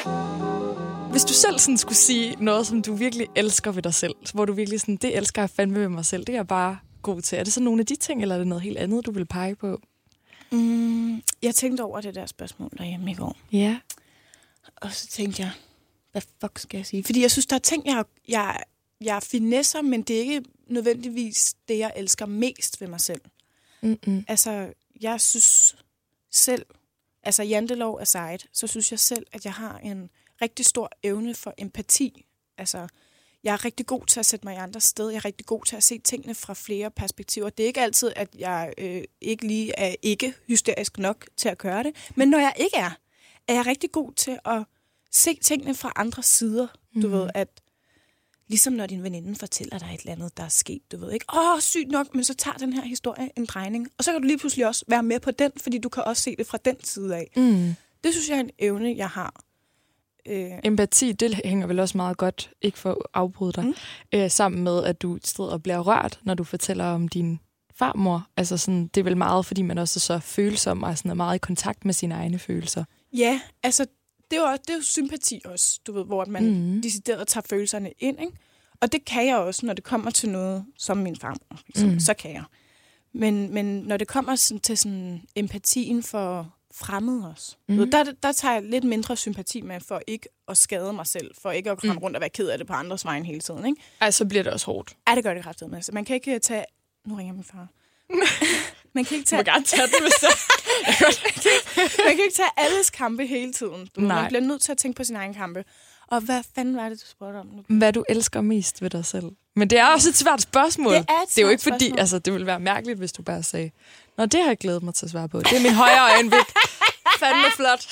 Hvis du selv sådan skulle sige noget, som du virkelig elsker ved dig selv, hvor du virkelig sådan, det elsker jeg fandme ved mig selv, det er jeg bare god til. Er det så nogle af de ting, eller er det noget helt andet, du vil pege på? Mm, jeg tænkte over det der spørgsmål derhjemme i går. Ja. Og så tænkte jeg, hvad fuck skal jeg sige? Fordi jeg synes, der er ting, jeg, jeg, jeg finesser, men det er ikke nødvendigvis det, jeg elsker mest ved mig selv. Mm-mm. Altså, jeg synes selv, altså jantelov aside, så synes jeg selv, at jeg har en rigtig stor evne for empati. Altså, jeg er rigtig god til at sætte mig i andre sted. Jeg er rigtig god til at se tingene fra flere perspektiver. Det er ikke altid, at jeg øh, ikke lige er ikke hysterisk nok til at gøre det. Men når jeg ikke er, er jeg rigtig god til at se tingene fra andre sider. Du mm. ved, at ligesom når din veninde fortæller dig et eller andet, der er sket, du ved ikke, åh, sygt nok, men så tager den her historie en drejning. Og så kan du lige pludselig også være med på den, fordi du kan også se det fra den side af. Mm. Det synes jeg er en evne, jeg har. Øh. Empati, det hænger vel også meget godt, ikke for at afbryde dig, mm. øh, sammen med, at du sidder og bliver rørt, når du fortæller om din farmor. Altså sådan, det er vel meget, fordi man også er så følsom og sådan er meget i kontakt med sine egne følelser. Ja, altså, det er jo, det er jo sympati også, du ved, hvor man mm. decideret tager følelserne ind, ikke? Og det kan jeg også, når det kommer til noget som min farmor, mm. så kan jeg. Men, men når det kommer sådan, til sådan empatien for fremmede også, mm. der, der tager jeg lidt mindre sympati med, for ikke at skade mig selv, for ikke at rende mm. rundt og være ked af det på andres vejen hele tiden, ikke? Ej, så bliver det også hårdt. Ja, det gør det kraftigt med. Så man kan ikke tage... Nu ringer min far. Man kan ikke tage... Du må gerne tage det, hvis det Man kan ikke tage alles kampe hele tiden. Du, Nej. Man bliver nødt til at tænke på sin egen kampe. Og hvad fanden var det, du spurgte om nu? Hvad du elsker mest ved dig selv. Men det er også et svært spørgsmål. Det er et svært det er jo ikke fordi, spørgsmål. altså, det ville være mærkeligt, hvis du bare sagde, nå, det har jeg glædet mig til at svare på. Det er min højre øjenvigt. Fandme flot.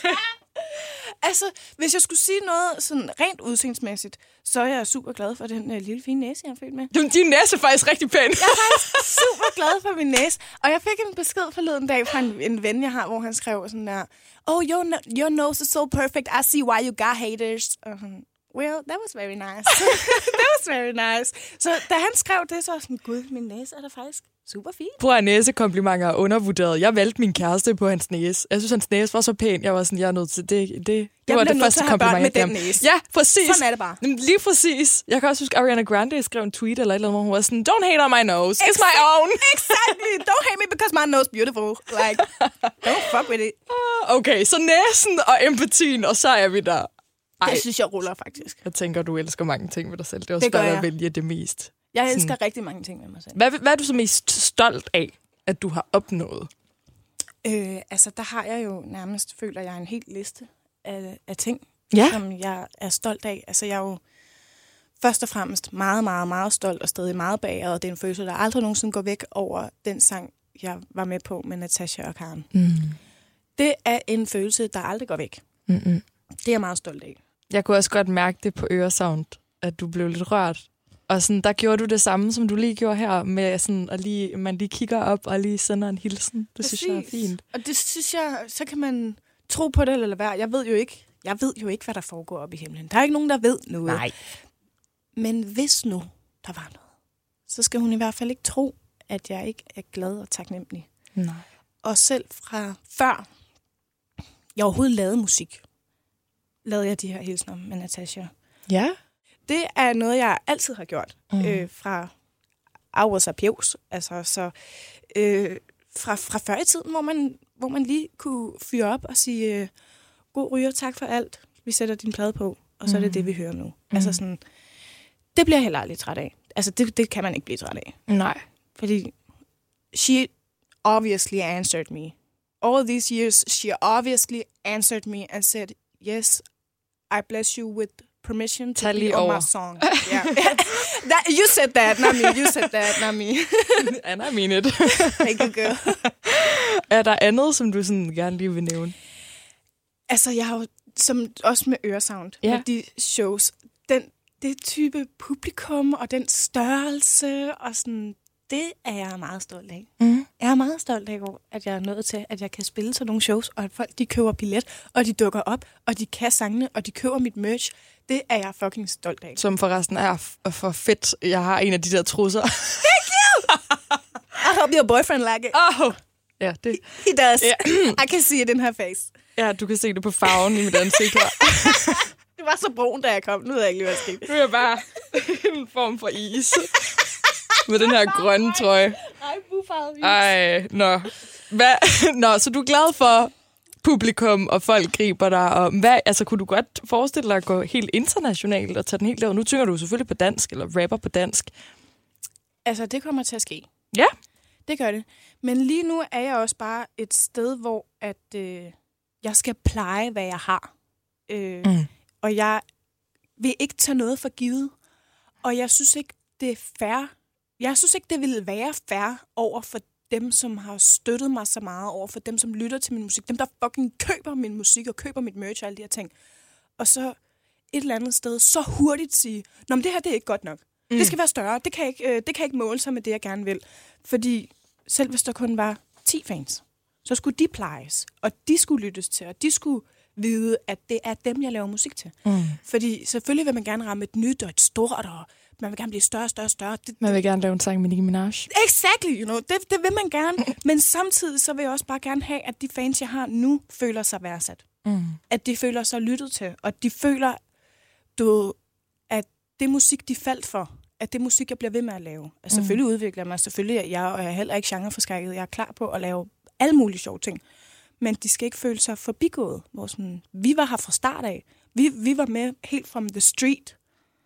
Altså, hvis jeg skulle sige noget sådan rent udseendsmæssigt, så er jeg super glad for den uh, lille fine næse, jeg er født med. Din næse er faktisk rigtig pæn. Jeg er faktisk super glad for min næse. Og jeg fik en besked forleden dag fra en, en ven, jeg har, hvor han skrev sådan der, oh, your, no- your nose is so perfect, I see why you got haters. Uh, well, that was very nice. That was very nice. Så da han skrev det, så var jeg sådan, gud, min næse er da faktisk super fint. Bror af næsekomplimenter er undervurderet. Jeg valgte min kæreste på hans næse. Jeg synes, hans næse var så pæn. Jeg var sådan, jeg er nødt til det. Det, det jeg var det første kompliment, jeg gav. med den næse. Ja, præcis. Sådan er det bare. Lige præcis. Jeg kan også huske, Ariana Grande skrev en tweet eller et eller andet, hvor hun var sådan, don't hate on my nose. It's my own. Exactly. Don't hate me because my nose is beautiful. Like, don't fuck with it. Okay, så næsen og empatien, og så er vi der. Ej. Det synes jeg ruller faktisk. Jeg tænker, du elsker mange ting ved dig selv. Det er også det gør bare jeg. at vælge det mest. Jeg elsker sådan. Rigtig mange ting ved mig selv. Hvad, hvad er du så mest stolt af, at du har opnået? Øh, altså, der har jeg jo nærmest, føler jeg, en hel liste af, af ting, ja. som jeg er stolt af. Altså, jeg er jo først og fremmest meget, meget, meget stolt og stadig meget bagad, og det er en følelse, der aldrig nogensinde går væk over den sang, jeg var med på med Natasha og Karen. Mm. Det er en følelse, der aldrig går væk. Mm-mm. Det er jeg meget stolt af. Jeg kunne også godt mærke det på Øresound, at du blev lidt rørt. Og sådan, der gjorde du det samme, som du lige gjorde her, med sådan, at lige, man lige kigger op og lige sender en hilsen. Det Præcis. Synes jeg er fint. Og det synes jeg, så kan man tro på det eller lade være. Jeg ved jo ikke, jeg ved jo ikke, hvad der foregår op i himlen. Der er ikke nogen, der ved noget. Nej. Men hvis nu der var noget, så skal hun i hvert fald ikke tro, at jeg ikke er glad og taknemmelig. Nej. Og selv fra før jeg overhovedet lavede musik, lavede jeg de her hilsner med Natasha. Ja. Det er noget, jeg altid har gjort. Mm. Øh, fra Aarhus og Pjevs. Altså, så øh, fra, fra før i tiden, hvor man, hvor man lige kunne fyre op og sige, øh, god ryger, tak for alt. Vi sætter din plade på, og så mm. er det det, vi hører nu. Mm. Altså sådan, det bliver jeg heller aldrig træt af. Altså, det, det kan man ikke blive træt af. Nej. Fordi she obviously answered me. All these years, she obviously answered me and said, yes, I bless you with permission to Tag be lige on over. my song. Yeah. that, you said that, not me. You said that, not me. And I mean it. Thank you, girl. Er der andet, som du sådan gerne lige vil nævne? Altså, jeg har jo, som, også med Øresound, Ja. med de shows, den, det type publikum og den størrelse, og sådan, det er jeg meget stolt af. Mm. Jeg er meget stolt af, at jeg er nået til, at jeg kan spille sådan nogle shows, og at folk de køber billet, og de dukker op, og de kan sangene, og de køber mit merch. Det er jeg fucking stolt af. Som forresten er f- for fedt. Jeg har en af de der trusser. I hope your boyfriend like it. Oh. Ja, det. He does. Yeah. I can see it in her face. Ja, du kan se det på farven i mit ansigt her. Det var så brun, da jeg kom. Nu ved jeg ikke lige, hvad der skete. Nu er jeg bare en form for is. Med den her grønne trøje. Ej, bufarvet is. Ej, nå. Hvad? Nå, så du er glad for publikum, og folk griber dig. Og hvad, altså, kunne du godt forestille dig at gå helt internationalt og tage den helt der? Nu tynger du selvfølgelig på dansk, eller rapper på dansk. Altså, det kommer til at ske. Ja. Det gør det. Men lige nu er jeg også bare et sted, hvor at, øh, jeg skal pleje, hvad jeg har. Øh, Mm. Og jeg vil ikke tage noget for givet. Og jeg synes ikke, det er fair. Jeg synes ikke, det ville være fair over for dem, som har støttet mig så meget, over for dem, som lytter til min musik. Dem, der fucking køber min musik og køber mit merch og alle de her ting. Og så et eller andet sted så hurtigt sige, nå, men det her det er ikke godt nok. Mm. Det skal være større. Det kan, ikke, øh, det kan ikke måle sig med det, jeg gerne vil. Fordi selv hvis der kun var ti fans, så skulle de plejes, og de skulle lyttes til, og de skulle vide, at det er dem, jeg laver musik til. Mm. Fordi selvfølgelig vil man gerne ramme et nyt og et stort, og man vil gerne blive større, større, større. Det, Man vil gerne lave en sang med Nicki Minaj. Exactly, you know. Det, det vil man gerne. Men samtidig så vil jeg også bare gerne have, at de fans, jeg har nu, føler sig værdsat. Mm. At de føler sig lyttet til, og de føler, du, at det musik, de faldt for, at det musik, jeg bliver ved med at lave. Altså, Mm. selvfølgelig udvikler jeg mig. Selvfølgelig er jeg, og jeg er heller ikke genreforskrækket. Jeg er klar på at lave alle mulige sjove ting. Men de skal ikke føle sig forbigået. Hvor sådan, vi var her fra start af. Vi, vi var med helt from the street.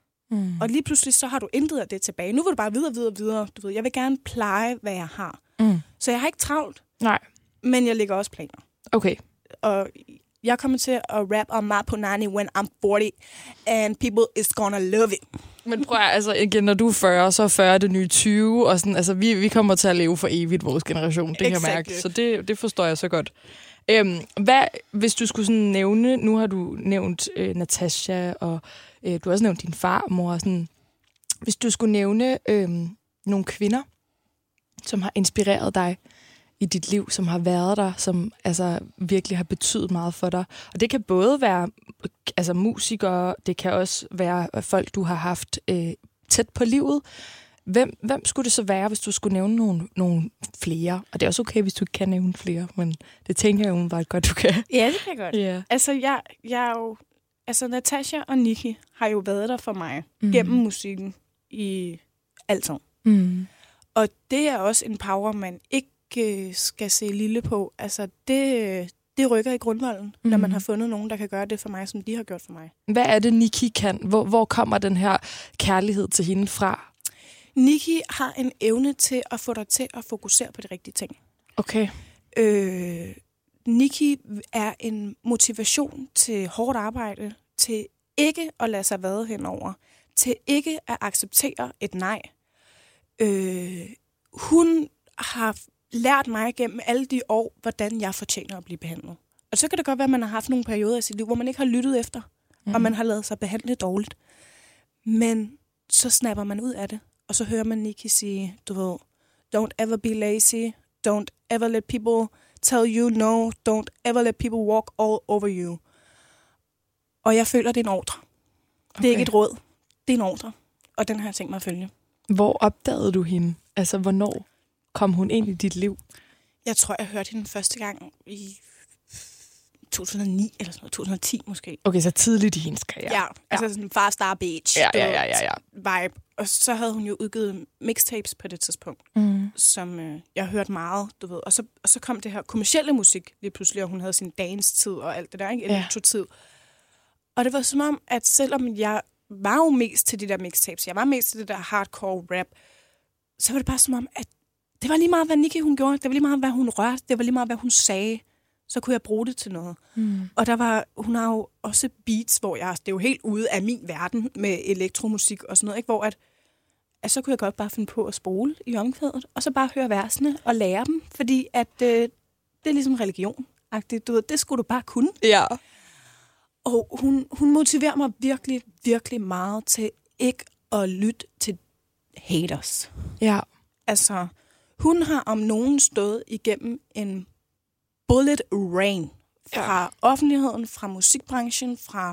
Mm. Og lige pludselig, så har du intet af det tilbage. Nu vil du bare videre, videre, videre. Du ved, jeg vil gerne pleje, hvad jeg har. Mm. Så jeg har ikke travlt, Nej. men jeg lægger også planer. Okay. Og jeg kommer til at rap om mig på Nani when I'm forty, and people is gonna love it. Men prøv at, altså igen, når du er fyrre, så er fyrre det nye tyve, og sådan, altså vi, vi kommer til at leve for evigt, vores generation, det kan jeg mærke. Så det, det forstår jeg så godt. Øhm, hvad, hvis du skulle sådan nævne, nu har du nævnt øh, Natasha, og øh, du har også nævnt din farmor, og sådan, hvis du skulle nævne øh, nogle kvinder, som har inspireret dig i dit liv, som har været der, som altså virkelig har betydet meget for dig. Og det kan både være altså musikere, det kan også være folk, du har haft øh, tæt på livet. Hvem, hvem skulle det så være, hvis du skulle nævne nogle, nogle flere? Og det er også okay, hvis du ikke kan nævne flere, men det tænker jeg umiddelbart godt, du kan. Ja, det kan jeg godt. Yeah. Altså, jeg, jeg er jo... Altså, Natasha og Nicki har jo været der for mig Mm. gennem musikken i altid. Mm. Og det er også en power, man ikke øh, skal se lille på. Altså, det, det rykker i grundvolden, mm. når man har fundet nogen, der kan gøre det for mig, som de har gjort for mig. Hvad er det, Nicki kan? Hvor, hvor kommer den her kærlighed til hende fra? Nicki har en evne til at få dig til at fokusere på de rigtige ting. Okay. Øh, Nicki er en motivation til hårdt arbejde, til ikke at lade sig vade henover, til ikke at acceptere et nej. Øh, hun har lært mig gennem alle de år, hvordan jeg fortjener at blive behandlet. Og så kan det godt være, at man har haft nogle perioder i sit liv, hvor man ikke har lyttet efter, mm. og man har ladet sig behandle dårligt. Men så snapper man ud af det, og så hører man Nicki sige, du ved, don't ever be lazy, don't ever let people tell you no, don't ever let people walk all over you. Og jeg føler, det er en ordre. Okay. Det er ikke et råd, det er en ordre. Og den har jeg tænkt mig at følge. Hvor opdagede du hende? Altså, hvornår kom hun ind i dit liv? Jeg tror, jeg hørte hende første gang i to tusind og ni, eller sådan noget, to tusind og ti måske. Okay, så tidligt i hendes karriere. Ja, altså sådan Far Star Beach. Ja, du ja, ved, ja, ja, ja. Vibe. Og så havde hun jo udgivet mixtapes på det tidspunkt, Mm. som øh, jeg hørte meget, du ved. Og så, og så kom det her kommercielle musik lige pludselig, og hun havde sin dance-tid og alt det der, ikke? Elektro-tid. Og det var som om, at selvom jeg var jo mest til de der mixtapes, jeg var mest til det der hardcore rap, så var det bare som om, at det var lige meget, hvad Nicki hun gjorde. Det var lige meget, hvad hun rørte. Det var lige meget, hvad hun sagde. så kunne jeg bruge det til noget. Mm. Og der var, hun har jo også beats, hvor jeg, det er jo helt ude af min verden med elektromusik og sådan noget, ikke? Hvor at, at så kunne jeg godt bare finde på at spole i omkvædet, og så bare høre versene og lære dem, fordi at øh, det er ligesom religion. Du ved, det skulle du bare kunne. Ja. Og hun, hun motiverer mig virkelig, virkelig meget til ikke at lytte til haters. Ja. Altså, hun har om nogen stået igennem en bullet rain fra ja. offentligheden, fra musikbranchen, fra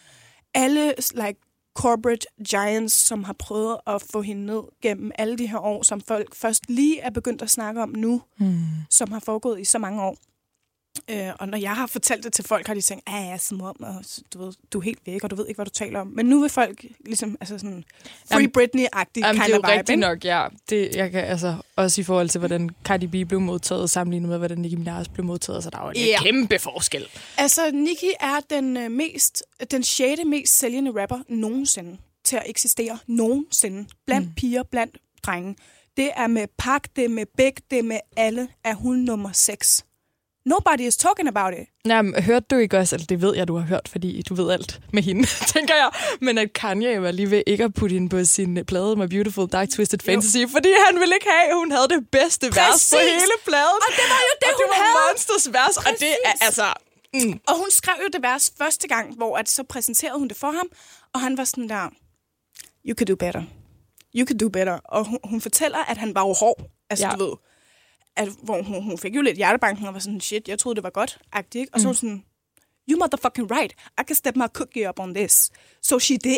alle like, corporate giants, som har prøvet at få hende ned gennem alle de her år, som folk først lige er begyndt at snakke om nu, mm. som har foregået i så mange år. Øh, og når jeg har fortalt det til folk, har de tænkt, ah ja, som om, og, du, ved, du er helt væk, og du ved ikke, hvad du taler om. Men nu vil folk ligesom, altså sådan, Free Britney-agtig kind of vibe. Det er jo rigtigt nok, ja. Det, jeg kan, altså, også i forhold til, hvordan Cardi B blev modtaget, sammenlignet med, hvordan Nicki Minaj blev modtaget, så der er jo en yeah. kæmpe forskel. Altså, Nicki er den øh, mest, den sjette mest sælgende rapper nogensinde til at eksistere nogensinde. Blandt mm. piger, blandt drenge. Det er med Park, det er med Big, det er med alle, er hun nummer seks. Nobody is talking about it. Jamen, hørte du ikke også, altså det ved jeg, du har hørt, fordi du ved alt med hende, tænker jeg, men at Kanye var lige ved ikke at putte hende på sin plade My Beautiful Dark Twisted Fantasy, jo. Fordi han ville ikke have, at hun havde det bedste Præcis. vers på hele pladen. Og det var jo det, og hun det var havde. Monsters vers, Præcis. Og det er altså... Mm. Og hun skrev jo det vers første gang, hvor at så præsenterede hun det for ham, og han var sådan der, you could do better. You could do better. Og hun, hun fortæller, at han var jo hård. Altså, ja. du ved... At, hvor hun, hun fik jo lidt hjertebanken og var sådan, shit, jeg troede, det var godt, agtigt, ikke? Og så mm. sådan, you motherfucking right, I can step my cookie up on this. So she did.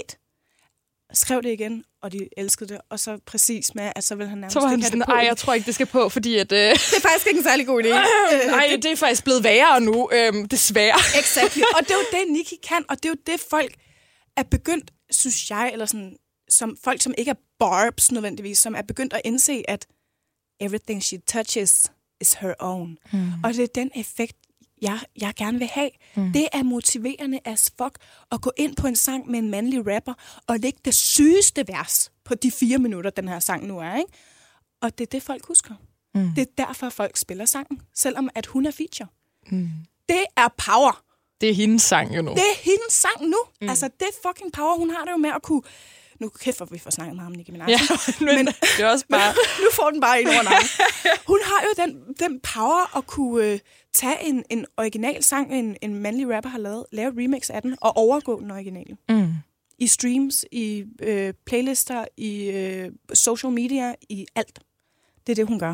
Skrev det igen, og de elskede det. Og så præcis med, at så ville han nærmest så var han ikke sådan, have det på. Ej, jeg tror ikke, det skal på, fordi at... Øh... Det er faktisk ikke en særlig god idé. Nej, det... det er faktisk blevet værre nu, øhm, desværre. Exactly. Og det er jo det, Nicki kan, og det er jo det, folk er begyndt, synes jeg, eller sådan, som folk, som ikke er barbs nødvendigvis, som er begyndt at indse, at everything she touches is her own. Mm. Og det er den effekt, jeg, jeg gerne vil have. Mm. Det er motiverende as fuck at gå ind på en sang med en mandlig rapper og lægge det sygeste vers på de fire minutter, den her sang nu er, ikke? Og det er det, folk husker. Mm. Det er derfor, folk spiller sangen, selvom at hun er feature. Mm. Det er power. Det er hendes sang jo nu. Det er hendes sang nu. Mm. Altså, det er fucking power. Hun har det jo med at kunne... Nu kæft, hvor vi får snakket meget om Nicki Minaj. Ja, men, men det er også bare... nu får den bare en over nakken. Hun har jo den, den power at kunne øh, tage en, en original sang, en, en mandlig rapper har lavet, lave et remix af den, og overgå den originale. Mm. I streams, i øh, playlister, i øh, social media, i alt. Det er det, hun gør.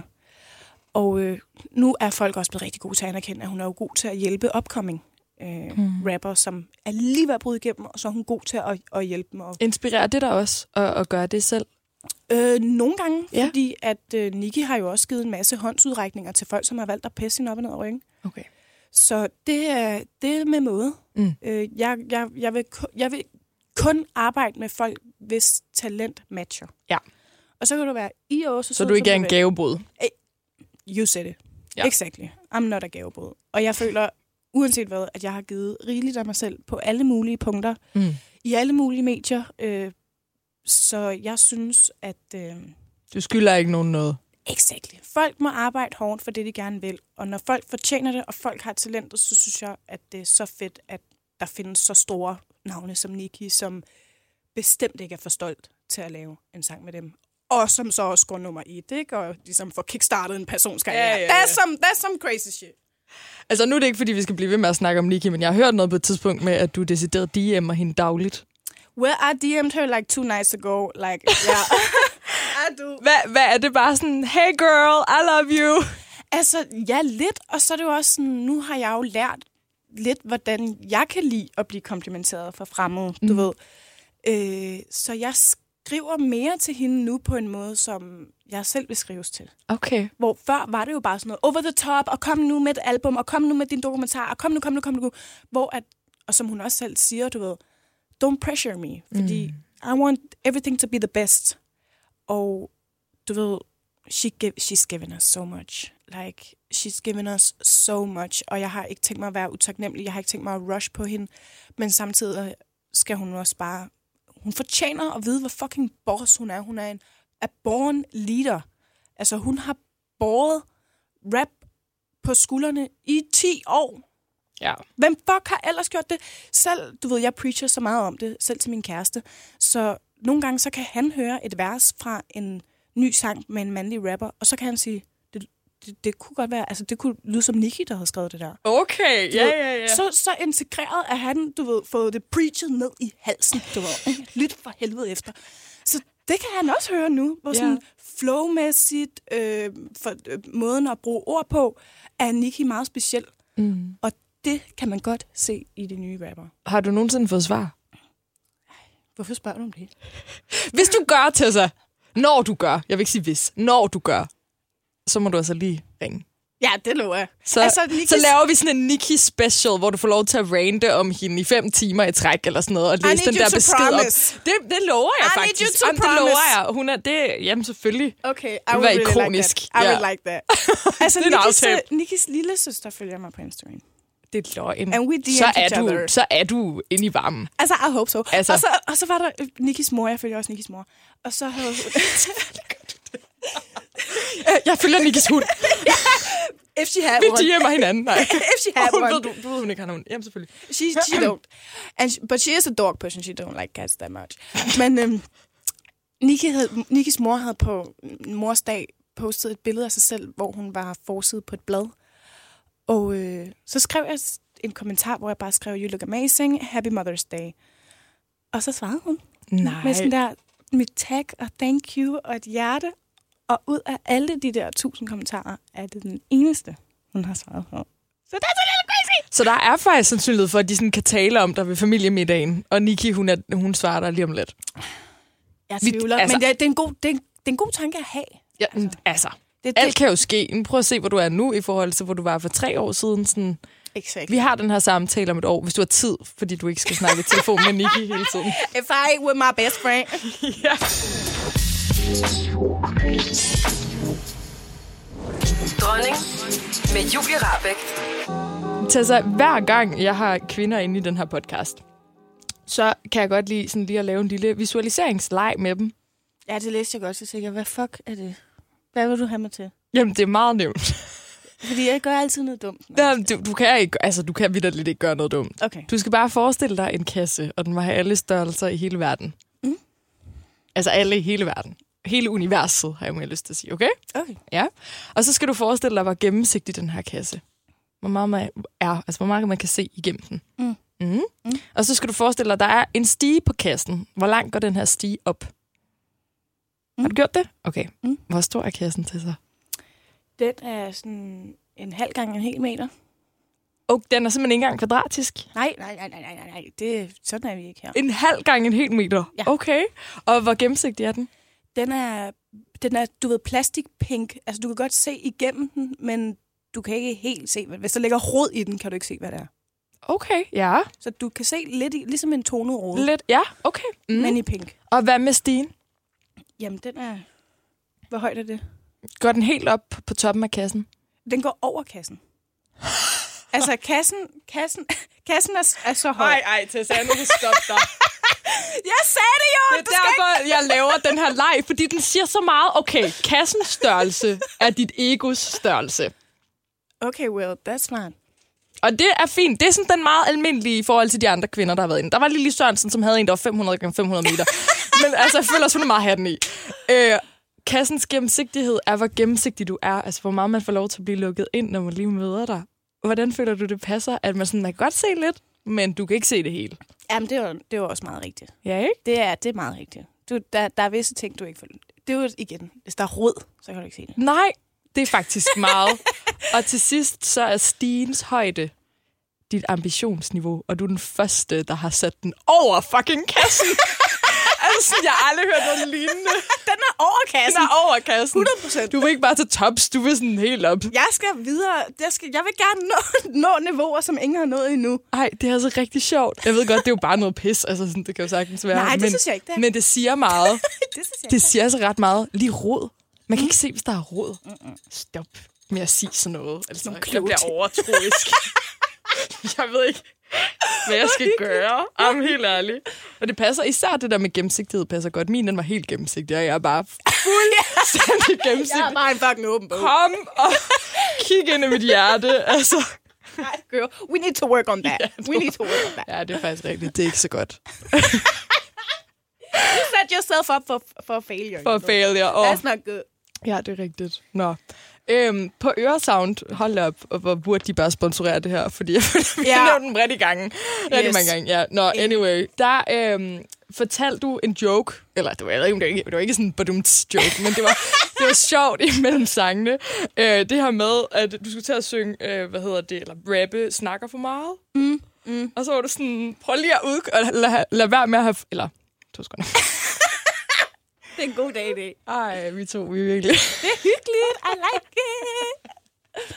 Og øh, nu er folk også blevet rigtig gode til at anerkende, at hun er jo god til at hjælpe upcoming Øh, mm. rapper, som er lige ved at bryde igennem, og så er hun god til at, at hjælpe dem. Og... Inspirerer det dig også at, at gøre det selv? Øh, nogle gange, ja. fordi at øh, Nicki har jo også givet en masse håndsudrækninger til folk, som har valgt at pisse hende op og ned over ryggen. Okay. Så det er, det er med måde. Mm. Øh, jeg, jeg, jeg, vil, jeg vil kun arbejde med folk, hvis talent matcher. Ja. Og så kan du være i også. Så du ikke er en gavebod? You said it. Ja. Exactly. I'm not a gavebod. Og jeg føler, uanset hvad, at jeg har givet rigeligt af mig selv på alle mulige punkter, mm. i alle mulige medier. Øh, så jeg synes, at... Øh, du skylder ikke nogen noget. Exactly. Folk må arbejde hårdt for det, de gerne vil. Og når folk fortjener det, og folk har talentet, så synes jeg, at det er så fedt, at der findes så store navne som Nicki, som bestemt ikke er for stolt til at lave en sang med dem. Og som så også går nummer et, ikke? Og ligesom får kickstartet en persons karriere. Ja, ja, ja. That's some, that's some crazy shit. Altså, nu er det ikke, fordi vi skal blive ved med at snakke om Nicki, men jeg har hørt noget på et tidspunkt med, at du decideret D M'er hende dagligt. Well, I D M'd her like two nights ago. Like, yeah. I do. Hvad, hvad er det bare sådan, hey girl, I love you? Altså, ja, lidt. Og så er det jo også sådan, nu har jeg jo lært lidt, hvordan jeg kan lide at blive komplimenteret fra fremmede, mm. du ved. Øh, så jeg skriver mere til hende nu på en måde, som jeg selv vil skrives til. Okay. Hvor før var det jo bare sådan noget over the top, og kom nu med et album, og kom nu med din dokumentar, og kom nu, kom nu, kom nu. Hvor at, og som hun også selv siger, du ved, don't pressure me, fordi mm. I want everything to be the best. Og du ved, she give, she's given us so much. Like, she's given us so much. Og jeg har ikke tænkt mig at være utaknemmelig, jeg har ikke tænkt mig at rush på hende, men samtidig skal hun også bare, hun fortjener at vide, hvor fucking boss hun er. Hun er en a born leader. Altså, hun har båret rap på skuldrene i ti år. Ja. Hvem fuck har ellers gjort det? Selv, du ved, jeg preacher så meget om det, selv til min kæreste. Så nogle gange, så kan han høre et vers fra en ny sang med en mandlig rapper, og så kan han sige, det, det, det kunne godt være, altså det kunne lyde som Nicki, der havde skrevet det der. Okay, ja, ja, ja. Så, så integreret, at han, du ved, fået det preachet ned i halsen, du ved. Lyt for helvede efter. Så det kan han også høre nu, hvor sådan ja. flowmæssigt, øh, for øh, måden at bruge ord på, er Nicki meget speciel. Mm. Og det kan man godt se i de nye rapper. Har du nogensinde fået svar? Hvorfor spørger du om det? Hvis du gør, Tessa, når du gør, jeg vil ikke sige hvis, når du gør, så må du altså lige ringe. Ja, det lover jeg. Så, altså, Nickis... så laver vi sådan en Nicki special, hvor du får lov til at rante om hende i fem timer i træk eller sådan noget, og læse den der besked op. Det, det lover jeg I faktisk. Jamen, det lover jeg. Hun er det, jamen selvfølgelig. Okay, I would really ikonisk. like that. I ja. would like that. Altså, Nickis, Nickis lille søster følger mig på Instagram. Det er løgn. And we D M'd så, er each du, other. så er du inde i varmen. Altså, I hope so. Altså. Og, så, og så var der øh, Nickis mor, jeg følger også Nickis mor. Og så havde hun... jeg følger Nickis hund. If she had Vi one. D M'er hinanden, nej. If she had hun one. Ved, du, du ved, hun ikke har nogen. Jamen, selvfølgelig. She, she don't. And she, but she is a dog person. She don't like cats that much. Men øhm, Nicki havde, Nickis mor havde på mors dag postet et billede af sig selv, hvor hun var forside på et blad. Og øh, så skrev jeg en kommentar, hvor jeg bare skrev, you look amazing, happy Mother's Day. Og så svarede hun. Nej. Med sådan der, mit tag og thank you og et hjerte. Og ud af alle de der tusind kommentarer, er det den eneste, hun har svaret på. Så det er så lidt crazy! Så der er faktisk sandsynlighed for, at de sådan kan tale om dig ved familiemiddagen. Og Nicki, hun, er, hun svarer dig lige om lidt. Jeg tvivler, altså, men det er, det, er en god, det, er en, det er en god tanke at have. Ja, altså. altså det, alt det, kan jo ske. Prøv at se, hvor du er nu i forhold til, hvor du var for tre år siden. Sådan, exactly. Vi har den her samtale om et år, hvis du har tid, fordi du ikke skal snakke i telefon med Nicki hele tiden. If I ain't with my best friend. Ja. Dronning med Julie Rahbek. Tessa, hver gang jeg har kvinder inde i den her podcast, så kan jeg godt lide, sådan lige at lave en lille visualiseringsleg med dem. Ja, det læste jeg godt, så tænker jeg, hvad fuck er det? Hvad vil du have mig til? Jamen, det er meget nemt. Fordi jeg gør altid noget dumt. Ja, du, du kan ikke, altså du kan vitterligt ikke gøre noget dumt. Okay. Du skal bare forestille dig en kasse, og den må have alle størrelser i hele verden. Mm. Altså alle i hele verden. Hele universet, har jeg måske lyst til at sige, okay? Okay. Ja. Og så skal du forestille dig, hvor gennemsigtig den her kasse hvor meget man er, altså hvor meget man kan se igennem den. Mm. Mm. Mm. Og så skal du forestille dig, at der er en stige på kassen. Hvor langt går den her stige op? Mm. Har du gjort det? Okay. Mm. Hvor stor er kassen til sig? Den er sådan en halv gang en hel meter. Og den er simpelthen ikke engang kvadratisk? Nej, nej, nej, nej, nej, nej. Det, sådan er vi ikke her. En halv gang en hel meter? Ja. Okay. Og hvor gennemsigtig er den? Den er, den er, du ved, plastikpink. Altså, du kan godt se igennem den, men du kan ikke helt se, hvad. Hvis der ligger rod i den, kan du ikke se, hvad det er. Okay, ja. Så du kan se lidt, i, ligesom en tonet rode. Lidt, ja, okay. Mm. Men i pink. Og hvad med stigen? Jamen, den er... Hvor højt er det? Går den helt op på toppen af kassen? Den går over kassen. Altså, kassen, kassen, kassen er, er så høj. Nej, ej, Tessa, nu vil stoppe dig. Jeg sagde det jo! Det er derfor, ikke... jeg laver den her leg, fordi den siger så meget, okay, kassens størrelse er dit egos størrelse. Okay, well, that's smart. Og det er fint. Det er sådan den meget almindelige i forhold til de andre kvinder, der har været inde. Der var Lili Sørensen, som havde en, der var fem hundrede gange fem hundrede meter. Men altså, jeg føler også, hun er meget hatten i. Øh, kassens gennemsigtighed er, hvor gennemsigtig du er. Altså, hvor meget man får lov til at blive lukket ind, når man lige møder dig. Hvordan føler du, det passer? At man, sådan, man kan godt se lidt, men du kan ikke se det hele. Jamen, det var, det var også meget rigtigt. Ja, ikke? Det er, det er meget rigtigt. Du, der, der er visse ting, du ikke føler. Det er jo igen, hvis der er rød, så kan du ikke se det. Nej, det er faktisk meget. Og til sidst, så er stigens højde dit ambitionsniveau, og du er den første, der har sat den over fucking kassen. Altså, jeg har aldrig hørt noget lignende. Den er over kassen. Den er over kassen. hundrede procent. Du vil ikke bare til tops, du vil sådan helt op. Jeg skal videre. Jeg, skal, jeg vil gerne nå, nå niveauer, som ingen har nået endnu. Ej, det er altså rigtig sjovt. Jeg ved godt, det er jo bare noget pis. Altså, sådan, det kan jo sagtens være. Nej, det men, synes jeg ikke, det er. Men det siger meget. det synes jeg det siger altså ret meget. Lige rod. Man kan mm. ikke se, hvis der er rod. Mm-mm. Stop med at sige sådan noget. Altså, Nogle jeg bliver overtroisk. Jeg ved ikke. hvad jeg skal gøre. I'm helt ærlig. Og det passer, især det der med gennemsigtighed passer godt. Min, den var helt gennemsigtig, og jeg er bare fuldstændig gennemsigtig. Jeg er bare en fucking åben bog. Kom og kig ind i mit hjerte. Altså. Nej, girl, we need to work on that. Ja, we need to work on that. Ja, det er faktisk rigtigt. Det er ikke så godt. You set yourself up for, for failure. For failure. Oh. That's not good. Ja, det er rigtigt. Nå. Øhm, på Øresound, hold op, og hvor burde de bare sponsorere det her, fordi jeg har Ja. nævnt den rigtig gange. Rigtig Yes. mange gange, ja. Nå, anyway. Der øhm, fortalte du en joke, eller det var, jeg ved ikke, om det var ikke, det var ikke sådan en badumts joke, men det var, det var sjovt imellem sangene. Øh, det her med, at du skulle til at synge, øh, hvad hedder det, eller rappe, snakker for meget. Mm. Mm. Og så var du sådan, prøv lige at ud, og lad, lad være med at have, eller, to sekunder. Det er en god dag i dag. Ej, vi to, vi er virkelig. Det er hyggeligt. I like it.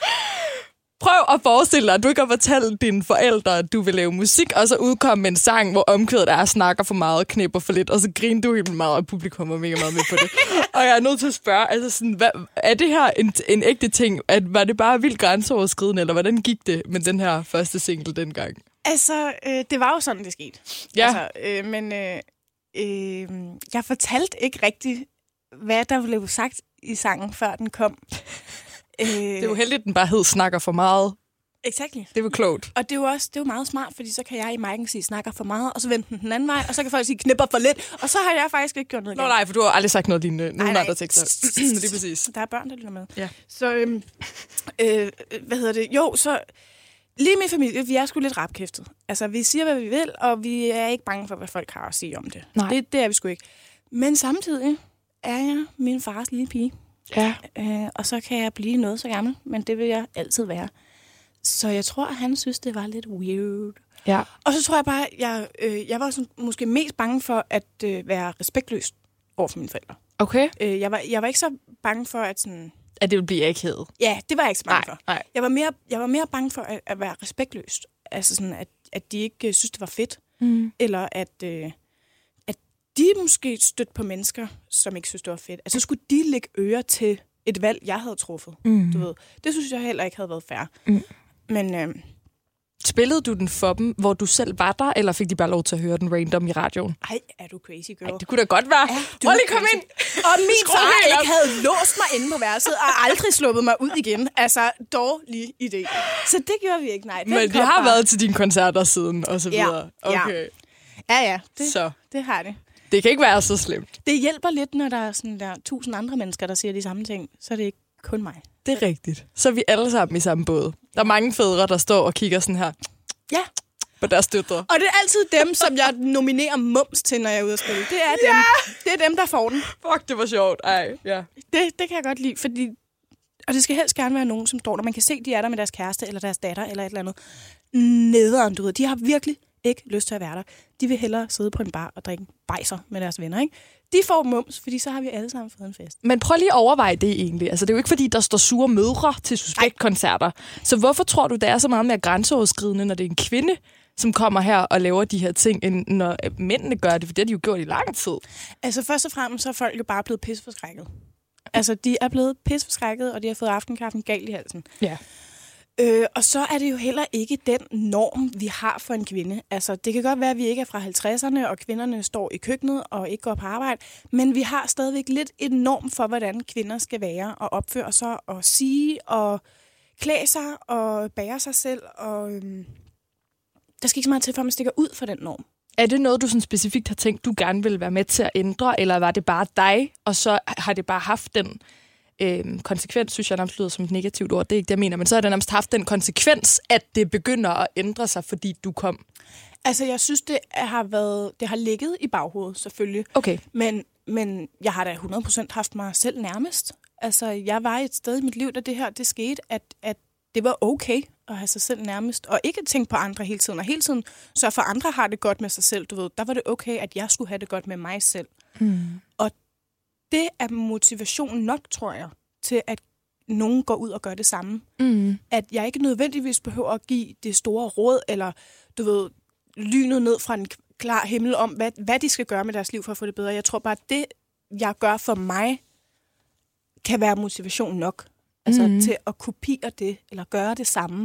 Prøv at forestille dig, at du ikke har fortalt dine forældre, at du vil lave musik, og så udkomme med en sang, hvor omkvædet er snakker for meget og knipper for lidt, og så griner du helt meget, og publikum er mega meget med på det. Og jeg er nødt til at spørge, altså sådan, hvad, er det her en, en ægte ting? At, var det bare vildt grænseoverskridende, eller hvordan gik det med den her første single dengang? Altså, øh, det var jo sådan, det skete. Ja. Altså, øh, men øh, øh, jeg fortalte ikke rigtigt, hvad der blev sagt i sangen, før den kom. øh, Det er jo heldigt, at den bare hed snakker for meget. Exactly. Det var klogt. Og det er jo også det er jo meget smart, fordi så kan jeg i mic'en sige snakker for meget, og så vende den den anden vej, og så kan folk sige knipper for lidt, og så har jeg faktisk ikke gjort noget. Nå nej, for du har aldrig sagt noget lignende. Nogen Nej, nej. andre tekster. Det er præcis. Der er børn, der lytter med. Ja. Så, øhm, øh, hvad hedder det? Jo, så lige min familie, vi er sgu lidt rapkæftet. Altså, vi siger, hvad vi vil, og vi er ikke bange for, hvad folk har at sige om det. Nej. Det, det er vi sgu ikke. Men samtidig er jeg min fars lille pige. Ja. Øh, og så kan jeg blive noget så gammel, men det vil jeg altid være. Så jeg tror, at han synes, det var lidt weird. Ja. Og så tror jeg bare, at jeg, øh, jeg var sådan, måske mest bange for at øh, være respektløs over for mine forældre. Okay. Øh, jeg, var, jeg var ikke så bange for at sådan... At det ville blive akavet. Ja, det var jeg ikke så bange Nej, for. nej. Jeg var mere, jeg var mere bange for at, at være respektløs. Altså sådan, at, at de ikke øh, synes, det var fedt. Mm. Eller at, øh, at de måske stødte på mennesker, som ikke synes, det var fedt. Altså, så skulle de lægge øre til et valg, jeg havde truffet. Mm. Du ved. Det synes jeg heller ikke havde været fair. Mm. Men øh, Spillede du den for dem, hvor du selv var der, eller fik de bare lov til at høre den random i radioen? ej, er du crazy, girl? Ej, det kunne da godt være. Ja, du Prøv er lige kom crazy. ind. Og min Skru far helt op. ikke havde låst mig inde på værelset, og aldrig sluppet mig ud igen. Altså, dårlig idé. Så det gjorde vi ikke, nej. Den Men de kom har bare. været til dine koncerter siden, og så Ja, videre. ja. Okay. Ja, ja, det, Så det har det. det kan ikke være så slemt. Det hjælper lidt, når der er sådan der tusind andre mennesker, der siger de samme ting. Så er det ikke kun mig. Det er rigtigt. Så er vi alle sammen i samme båd. Der er mange fædre, der står og kigger sådan her Ja, på deres døtre. og det er altid dem, som jeg nominerer mums til, når jeg er ude at spille. Det er dem, det er dem der får den. Fuck, det var sjovt. Ej, ja. Det, det kan jeg godt lide, fordi... Og det skal helst gerne være nogen, som står der. Man kan se, de er der med deres kæreste, eller deres datter, eller et eller andet. Nederen, du ved. De har virkelig ikke lyst til at være der. De vil hellere sidde på en bar og drikke bajser med deres venner, ikke? De får mums, fordi så har vi alle sammen fået en fest. Men prøv lige at overveje det egentlig. Altså, det er jo ikke, fordi der står sure mødre til Suspekt-koncerter. Så hvorfor tror du, det er så meget mere grænseoverskridende, når det er en kvinde, som kommer her og laver de her ting, end når mændene gør det? For det har de jo gjort i lang tid. Altså først og fremmest, så er folk jo bare blevet pisseforskrækket. Altså, de er blevet pisseforskrækket, og de har fået aftenkaffen galt i halsen. Ja. Øh, og så er det jo heller ikke den norm, vi har for en kvinde. Altså, det kan godt være, at vi ikke er fra halvtredserne, og kvinderne står i køkkenet og ikke går på arbejde, men vi har stadigvæk lidt en norm for, hvordan kvinder skal være og opføre sig og sige og klæde sig og bære sig selv. Og øhm, der skal ikke så meget til, for at man stikker ud for den norm. Er det noget, du sådan specifikt har tænkt, du gerne vil være med til at ændre, eller var det bare dig, og så har det bare haft den øhm, konsekvens, synes jeg nærmest lyder som et negativt ord, det er ikke det, jeg mener, men så har det nærmest haft den konsekvens, at det begynder at ændre sig, fordi du kom? Altså, jeg synes, det har været, det har ligget i baghovedet, selvfølgelig. Okay. Men, men jeg har da hundrede procent haft mig selv nærmest. Altså, jeg var et sted i mit liv, da det her det skete, at, at det var okay at have sig selv nærmest, og ikke tænke på andre hele tiden, og hele tiden så for andre har det godt med sig selv, du ved. Der var det okay, at jeg skulle have det godt med mig selv. Mm. Og det er motivation nok, tror jeg, til at nogen går ud og gør det samme. Mm. At jeg ikke nødvendigvis behøver at give det store råd, eller du ved, lynet ned fra en klar himmel om, hvad, hvad de skal gøre med deres liv for at få det bedre. Jeg tror bare, at det, jeg gør for mig, kan være motivation nok. Altså Mm. til at kopiere det, eller gøre det samme.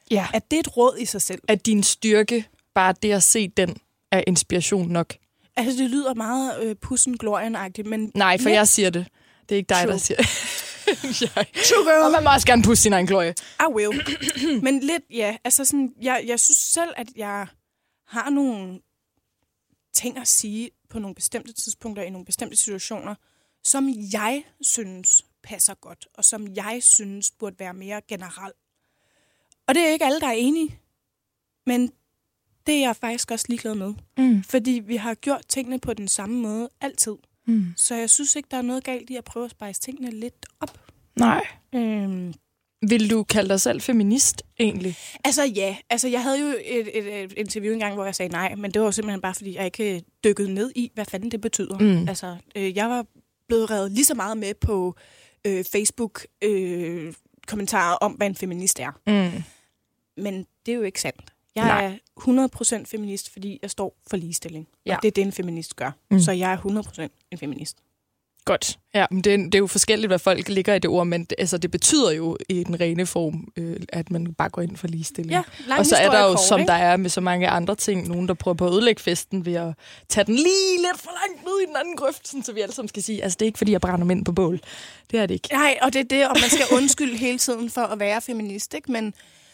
Ja. At det er et råd i sig selv. At din styrke, bare det at se den, er inspiration nok. Altså, det lyder meget øh, pussen glorien-agtigt, men... Nej, for lidt... jeg siger det. Det er ikke dig, True. der siger det. True girl. Og man må også gerne pusse sin egen glorie. I will. Men lidt, ja. Altså sådan, jeg, jeg synes selv, at jeg har nogle ting at sige på nogle bestemte tidspunkter, i nogle bestemte situationer, som jeg synes passer godt, og som jeg synes burde være mere generelt. Og det er ikke alle, der er enige, men det er jeg faktisk også ligeglad med. Mm. Fordi vi har gjort tingene på den samme måde altid. Mm. Så jeg synes ikke, der er noget galt i at prøve at spice tingene lidt op. Nej. Øhm, Vil du kalde dig selv feminist, egentlig? Altså ja, altså jeg havde jo et, et, et interview engang, hvor jeg sagde nej, men det var simpelthen bare, fordi jeg ikke dykkede ned i, hvad fanden det betyder. Mm. Altså, øh, jeg var blevet revet lige så meget med på øh, Facebook-kommentarer øh, om, hvad en feminist er. Mm. Men det er jo ikke sandt. Jeg Nej. er hundrede procent feminist, fordi jeg står for ligestilling. Ja. Og det er det, en feminist gør. Mm. Så jeg er hundrede procent en feminist. Godt. Ja, men det, er, det er jo forskelligt, hvad folk ligger i det ord, men det, altså, det betyder jo i den rene form, øh, at man bare går ind for ligestilling. Ja, lang og så er historie der jo, kort, som ikke? der er med så mange andre ting, nogen, der prøver på at ødelægge festen ved at tage den lige lidt for langt ned i den anden grøft, sådan, så vi alle sammen skal sige, altså det er ikke, fordi jeg brænder mænd på bål. Det er det ikke. Nej, og det er det, og man skal undskylde hele tiden for at være feminist, ikke? Men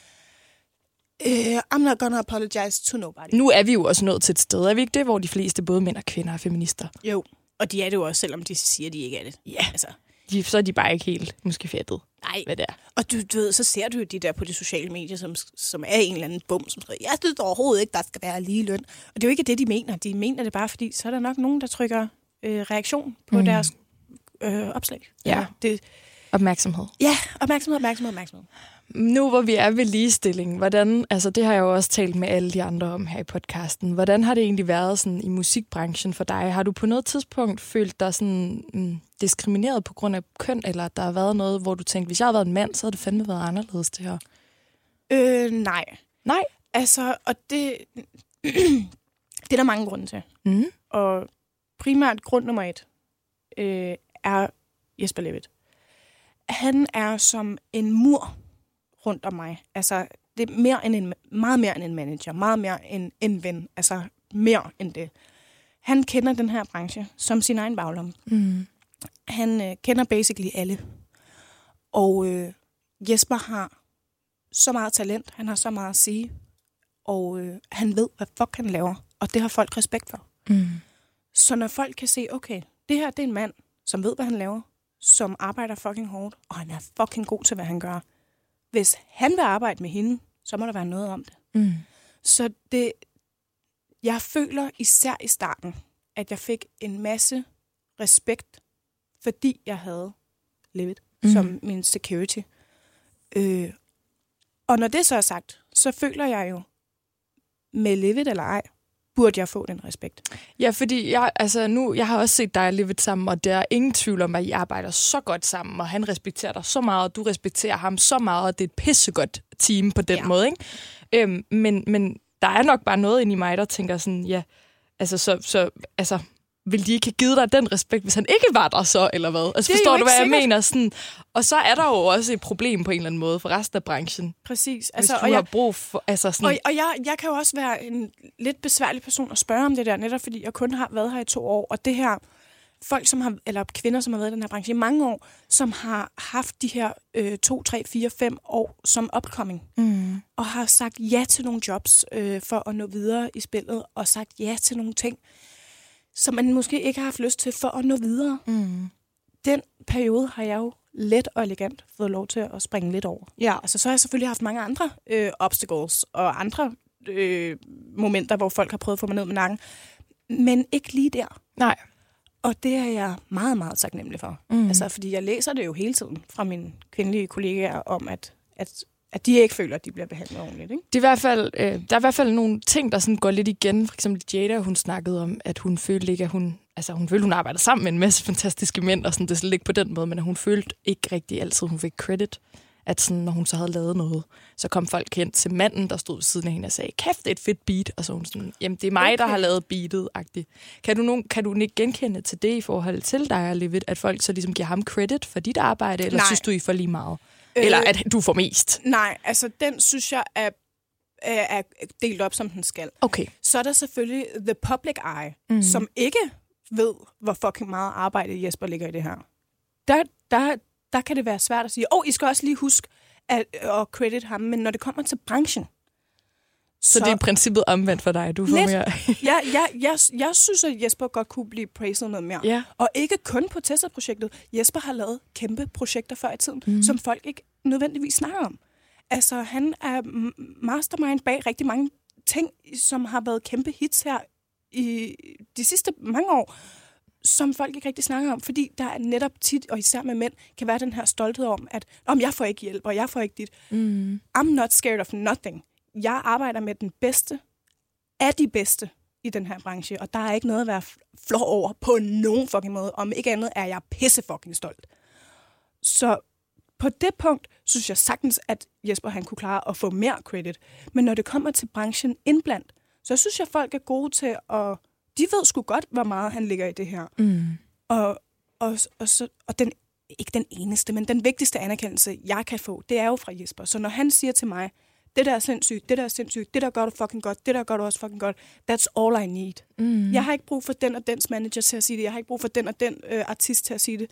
uh, I'm not gonna apologize to nobody. Nu er vi jo også nået til et sted, er vi ikke det, hvor de fleste, både mænd og kvinder, er feminister? Jo, og de er det jo også, selvom de siger, de ikke er det. Ja, Altså, de, så er de bare ikke helt måske fattet, nej. hvad det er. Og du, du ved, så ser du jo de der på de sociale medier, som, som er en eller anden bum, som skriver, jeg synes overhovedet ikke, der skal være lige løn. Og det er jo ikke det, de mener. De mener det bare, fordi så er der nok nogen, der trykker øh, reaktion på mm. deres øh, opslag. Ja. Det, Opmærksomhed. ja, opmærksomhed, opmærksomhed, opmærksomhed. Nu hvor vi er ved ligestilling, hvordan, altså det har jeg jo også talt med alle de andre om her i podcasten. Hvordan har det egentlig været sådan i musikbranchen for dig? Har du på noget tidspunkt følt dig sådan mm, diskrimineret på grund af køn, eller der har været noget, hvor du tænkte, hvis jeg havde været en mand, så havde det fandme været anderledes det her? Øh, nej. Nej. Altså, og det, det er der mange grunde til. Mm. Og primært grund nummer et øh, er Jesper Levitt. Han er som en mur rundt om mig. Altså, det er mere end en, meget mere end en manager, meget mere end en ven. Altså, mere end det. Han kender den her branche som sin egen baglomme. Mm. Han øh, kender basically alle. Og øh, Jesper har så meget talent, han har så meget at sige, og øh, han ved, hvad fuck han laver, og det har folk respekt for. Mm. Så når folk kan se, okay, det her det er en mand, som ved, hvad han laver, som arbejder fucking hårdt, og han er fucking god til, hvad han gør. Hvis han vil arbejde med hende, så må der være noget om det. Mm. Så det, jeg føler især i starten, at jeg fik en masse respekt, fordi jeg havde Levitt mm. som min security. Øh, og når det så er sagt, så føler jeg jo, med Levitt eller ej, burde jeg få den respekt. Ja, fordi jeg, altså nu, jeg har også set dig og Levitt sammen, og der er ingen tvivl om, at I arbejder så godt sammen, og han respekterer dig så meget, og du respekterer ham så meget, og det er et pissegodt team på den ja. måde, ikke? Øhm, men, men der er nok bare noget inde i mig, der tænker sådan, ja, altså, så, så, altså, vil de ikke have givet dig den respekt, hvis han ikke var der så, eller hvad? Altså, forstår du, hvad sikkert. Jeg mener? Sådan, og så er der jo også et problem på en eller anden måde for resten af branchen. Præcis. Altså, hvis du og har jeg, brug for... Altså sådan, og og jeg, jeg kan jo også være en lidt besværlig person at spørge om det der, netop fordi jeg kun har været her i to år, og det her folk, som har, eller kvinder, som har været i den her branche i mange år, som har haft de her øh, to, tre, fire, fem år som upcoming, mm. og har sagt ja til nogle jobs øh, for at nå videre i spillet, og sagt ja til nogle ting, som man måske ikke har haft lyst til for at nå videre. Mm. Den periode har jeg jo let og elegant fået lov til at springe lidt over. Ja. Altså, så har jeg selvfølgelig haft mange andre øh, obstacles og andre øh, momenter, hvor folk har prøvet at få mig ned med nakken. Men ikke lige der. Nej. Og det er jeg meget, meget taknemmelig for. Mm. Altså, fordi jeg læser det jo hele tiden fra mine kvindelige kollegaer om, at, at, at de ikke føler, at de bliver behandlet ordentligt. Ikke? Det er i hvert fald, øh, der er i hvert fald nogle ting, der sådan går lidt igen. For eksempel Jada, hun snakkede om, at hun følte ikke, at hun... Altså, hun følte, hun arbejdede sammen med en masse fantastiske mænd, og sådan, det er slet ikke på den måde, men hun følte ikke rigtig altid, hun fik credit. At sådan, når hun så havde lavet noget, så kom folk hen til manden, der stod ved siden af hende og sagde, kæft, det er et fedt beat. Og så hun sådan, jamen, det er mig, okay. der har lavet beatet-agtigt. Kan du, nogen, kan du ikke genkende til det i forhold til dig og Levitt, at folk så ligesom giver ham credit for dit arbejde, eller Nej. synes du, I får lige meget? Øh, Eller at du får mest? Nej, altså den synes jeg er, er, er delt op, som den skal. Okay. Så er der selvfølgelig the public eye, mm. som ikke ved, hvor fucking meget arbejde Jesper ligger i det her. Der, der, der kan det være svært at sige, åh, oh, I skal også lige huske at, at credit ham, men når det kommer til branchen, Så, så det er i princippet omvendt for dig, du får lidt, mere. ja, ja, jeg, jeg synes, at Jesper godt kunne blive praised noget mere. Ja. Og ikke kun på Tesla-projektet. Jesper har lavet kæmpe projekter før i tiden, mm. som folk ikke nødvendigvis snakker om. Altså, han er mastermind bag rigtig mange ting, som har været kæmpe hits her i de sidste mange år, som folk ikke rigtig snakker om, fordi der er netop tit, og især med mænd, kan være den her stolthed om, at om jeg får ikke hjælp, og jeg får ikke dit. Mm. I'm not scared of nothing. Jeg arbejder med den bedste af de bedste i den her branche, og der er ikke noget at være flov over på nogen fucking måde. Om ikke andet er jeg pisse fucking stolt. Så på det punkt synes jeg sagtens, at Jesper han kunne klare at få mere credit. Men når det kommer til branchen indblandt, så synes jeg, at folk er gode til at... De ved sgu godt, hvor meget han ligger i det her. Mm. Og, og, og, så, og den, ikke den eneste, men den vigtigste anerkendelse, jeg kan få, det er jo fra Jesper. Så når han siger til mig, det der er sindssygt, det der er sindssygt, det der gør du fucking godt, det der gør du også fucking godt, that's all I need. Mm. Jeg har ikke brug for den og dens manager til at sige det, jeg har ikke brug for den og den øh, artist til at sige det,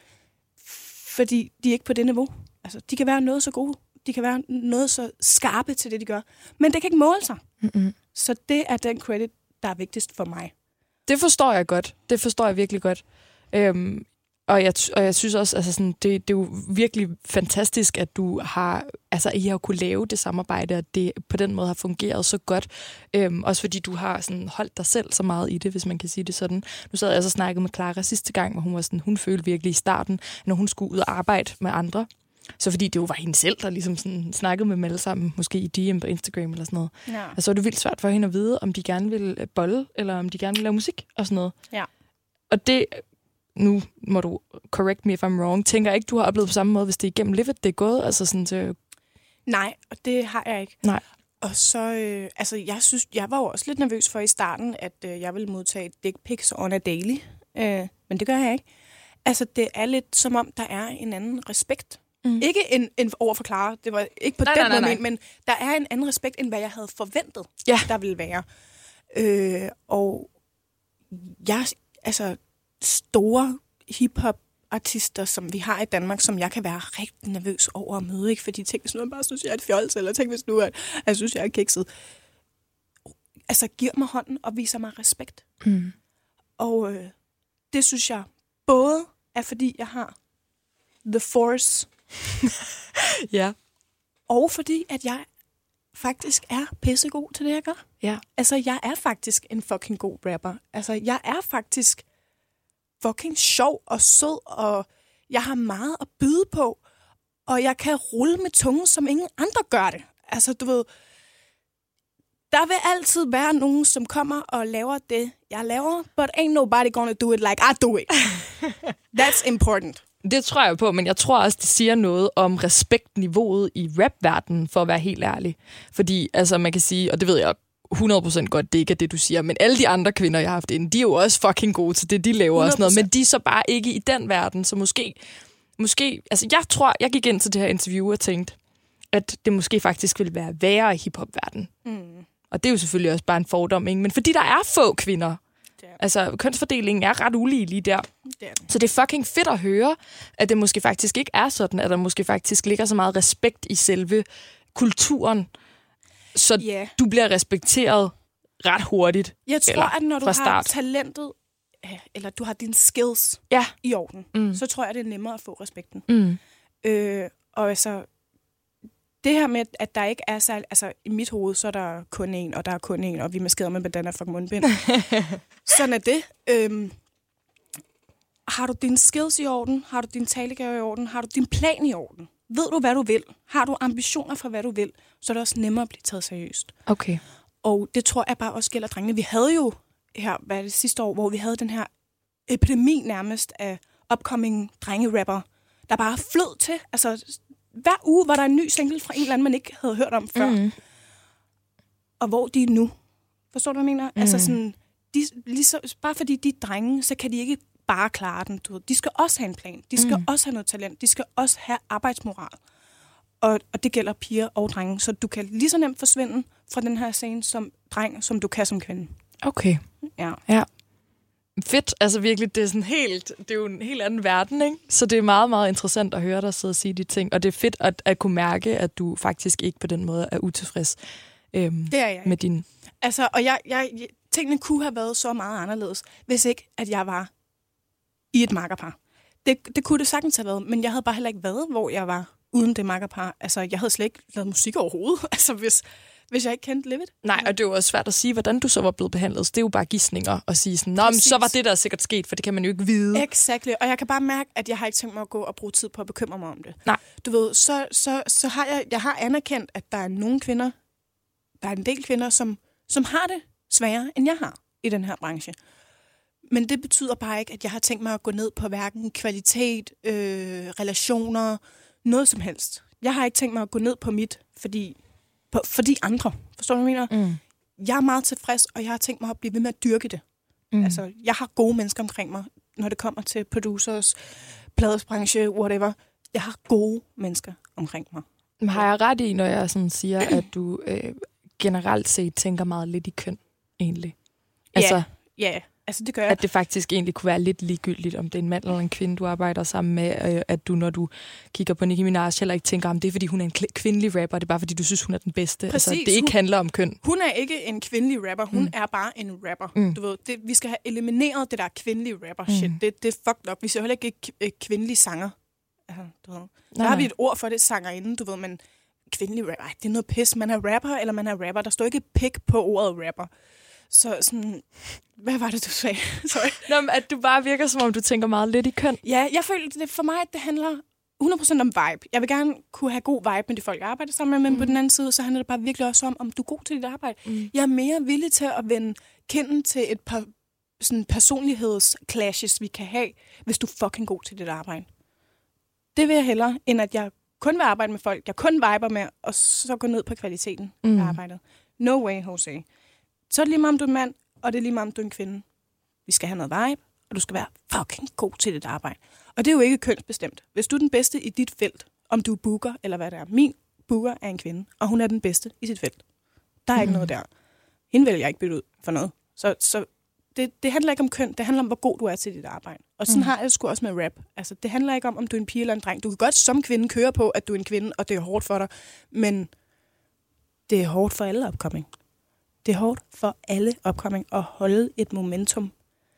fordi de er ikke på det niveau. Altså, de kan være noget så gode, de kan være noget så skarpe til det, de gør, men det kan ikke måle sig. Mm-mm. Så det er den credit, der er vigtigst for mig. Det forstår jeg godt. Det forstår jeg virkelig godt. Øhm, og, jeg, og jeg synes også, altså sådan, det, det er jo virkelig fantastisk, at du har, altså, I har kunnet lave det samarbejde, og det på den måde har fungeret så godt. Øhm, også fordi du har sådan, holdt dig selv så meget i det, hvis man kan sige det sådan. Nu sad jeg så snakket med Clara sidste gang, hvor hun var sådan, hun følte virkelig i starten, når hun skulle ud og arbejde med andre. Så fordi det jo var hende selv, der ligesom sådan snakkede med dem alle sammen, måske i D M på Instagram eller sådan noget. Ja. Og så var det vildt svært for hende at vide, om de gerne ville bolle, eller om de gerne ville lave musik og sådan noget. Ja. Og det, nu må du correct me if I'm wrong, tænker jeg ikke, du har oplevet på samme måde, hvis det er igennem livet, det er gået? Altså sådan til... Nej, og det har jeg ikke. Nej. Og så, øh, altså jeg synes, jeg var jo også lidt nervøs for i starten, at øh, jeg ville modtage dick pics on a daily. Øh, men det gør jeg ikke. Altså det er lidt som om, der er en anden respekt. Mm. Ikke en, en overforklare, det var ikke på nej, den nej, nej, moment, nej. Men der er en anden respekt, end hvad jeg havde forventet, ja. Der ville være. Øh, og jeg, altså store hiphop-artister, som vi har i Danmark, som jeg kan være rigtig nervøs over at møde, ikke? Fordi tænk, hvis nu jeg bare synes, jeg er et fjols, eller tænk, hvis nu at jeg synes, jeg er kikset. Altså, giver mig hånden og viser mig respekt. Mm. Og øh, det synes jeg både er, fordi jeg har the force, ja. Og fordi, at jeg faktisk er pissegod til det, jeg gør. Ja. Altså, jeg er faktisk en fucking god rapper. Altså, jeg er faktisk fucking sjov og sød, og jeg har meget at byde på, og jeg kan rulle med tungen, som ingen andre gør det. Altså, du ved, der vil altid være nogen, som kommer og laver det, jeg laver, but ain't nobody gonna do it like I do it. That's important. Det tror jeg på, men jeg tror også, det siger noget om respektniveauet i rapverdenen, for at være helt ærlig. Fordi, altså, man kan sige, og det ved jeg hundrede procent godt, det ikke er det, du siger, men alle de andre kvinder, jeg har haft inde, de er jo også fucking gode til det, de laver og sådan noget, men de er så bare ikke i den verden, så måske, måske, altså, jeg tror, jeg gik ind til det her interview og tænkte, at det måske faktisk ville være værre i hiphop-verdenen. Mm. Og det er jo selvfølgelig også bare en fordom, ikke? Men fordi der er få kvinder, altså, kønsfordelingen er ret ulige lige der. Det er så det er fucking fedt at høre, at det måske faktisk ikke er sådan, at der måske faktisk ligger så meget respekt i selve kulturen, så yeah. du bliver respekteret ret hurtigt. Jeg tror, at når du har talentet, eller du har dine skills ja. i orden, mm. så tror jeg, det er nemmere at få respekten. Mm. Øh, og altså, det her med, at der ikke er særlig... Altså, i mit hoved, så er der kun en, og der er kun en, og vi maskerer med bandana for mundbind. Sådan er det. Øhm, har du dine skills i orden? Har du din talegave i orden? Har du din plan i orden? Ved du, hvad du vil? Har du ambitioner for, hvad du vil? Så er det også nemmere at blive taget seriøst. Okay. Og det tror jeg bare også gælder drengene. Vi havde jo her, hvad er det sidste år, hvor vi havde den her epidemi nærmest af upcoming drengerapper, der bare flød til. Altså... Hver uge var der en ny single fra en eller anden, man ikke havde hørt om før. Mm. Og hvor de er nu. Forstår du, hvad jeg mener? Mm. Altså sådan, de, ligesom, bare fordi de er drenge, så kan de ikke bare klare den. Du ved. De skal også have en plan. De skal mm. også have noget talent. De skal også have arbejdsmoral. Og, og det gælder piger og drenge. Så du kan lige så nemt forsvinde fra den her scene som dreng, som du kan som kvinde. Okay. Ja. Ja. Fedt. Altså virkelig, det er sådan helt, det er jo en helt anden verden, ikke? Så det er meget, meget interessant at høre dig sidde og sige de ting. Og det er fedt at, at kunne mærke, at du faktisk ikke på den måde er utilfreds øhm, det er jeg med din... Altså, og jeg, jeg, tingene kunne have været så meget anderledes, hvis ikke, at jeg var i et makkerpar. Det, det kunne det sagtens have været, men jeg havde bare heller ikke været, hvor jeg var uden det makkerpar. Altså, jeg havde slet ikke lavet musik overhovedet, altså hvis, hvis jeg ikke kendte Live It. Nej, og det er jo også svært at sige, hvordan du så var blevet behandlet. Så det er jo bare gidsninger at sige sådan, nå, men så var det der sikkert sket, for det kan man jo ikke vide. Exakt, og jeg kan bare mærke, at jeg har ikke tænkt mig at gå og bruge tid på at bekymre mig om det. Nej. Du ved, så, så, så har jeg, jeg har anerkendt, at der er nogle kvinder, der er en del kvinder, som, som har det sværere, end jeg har i den her branche. Men det betyder bare ikke, at jeg har tænkt mig at gå ned på hverken kvalitet, øh, relationer, noget som helst. Jeg har ikke tænkt mig at gå ned på mit, fordi, på, fordi andre. Forstår du, hvad jeg mener? Mm. Jeg er meget tilfreds, og jeg har tænkt mig at blive ved med at dyrke det. Mm. Altså, jeg har gode mennesker omkring mig, når det kommer til producers, pladesbranche, whatever. Jeg har gode mennesker omkring mig. Men har jeg ret i, når jeg sådan siger, at du øh, generelt set tænker meget lidt i køn, egentlig? Altså, ja, ja. Altså, det gør jeg. At det faktisk egentlig kunne være lidt ligegyldigt, om det er en mand eller en kvinde, du arbejder sammen med. Øh, at du, når du kigger på Nicki Minaj, heller ikke tænker, om det er, fordi hun er en kvindelig rapper. Det er bare, fordi du synes, hun er den bedste. Præcis. Altså, det ikke hun, handler om køn. Hun er ikke en kvindelig rapper. Hun mm. er bare en rapper. Mm. Du ved, det, vi skal have elimineret det der kvindelige rapper-shit. Mm. Det, det er fucked up. Vi ser heller ikke kvindelige sanger. Altså, du ved. Der nej, har vi et ord for det, sangerinde, du ved, men kvindelig rapper, ej, det er noget pis. Man er rapper, eller man er rapper. Der står ikke pik på ordet rapper. Så sådan, hvad var det, du sagde? Sorry. Nå, men at du bare virker, som om du tænker meget lidt i køn. Ja, jeg føler, det for mig, det handler hundrede procent om vibe. Jeg vil gerne kunne have god vibe med de folk, jeg arbejder sammen med, men mm. på den anden side, så handler det bare virkelig også om, om du er god til dit arbejde. Mm. Jeg er mere villig til at vende kinden til et par sådan personlighedsclashes, vi kan have, hvis du er fucking god til dit arbejde. Det vil jeg hellere, end at jeg kun vil arbejde med folk, jeg kun viber med, og så gå ned på kvaliteten mm. af arbejdet. No way, Jose. Så er det lige meget, om du er en mand, og det er lige meget, om du er en kvinde. Vi skal have noget vibe, og du skal være fucking god til dit arbejde. Og det er jo ikke kønsbestemt. Hvis du er den bedste i dit felt, om du er booker eller hvad det er. Min booker er en kvinde, og hun er den bedste i sit felt. Der er mm. ikke noget der. Hende vil jeg ikke bytte ud for noget. Så, så det, det handler ikke om køn, det handler om, hvor god du er til dit arbejde. Og sådan mm. har jeg det sgu også med rap. Altså, det handler ikke om, om du er en pige eller en dreng. Du kan godt som kvinde køre på, at du er en kvinde, og det er hårdt for dig. Men det er hårdt for alle upcoming. Det er hårdt for alle upcoming at holde et momentum,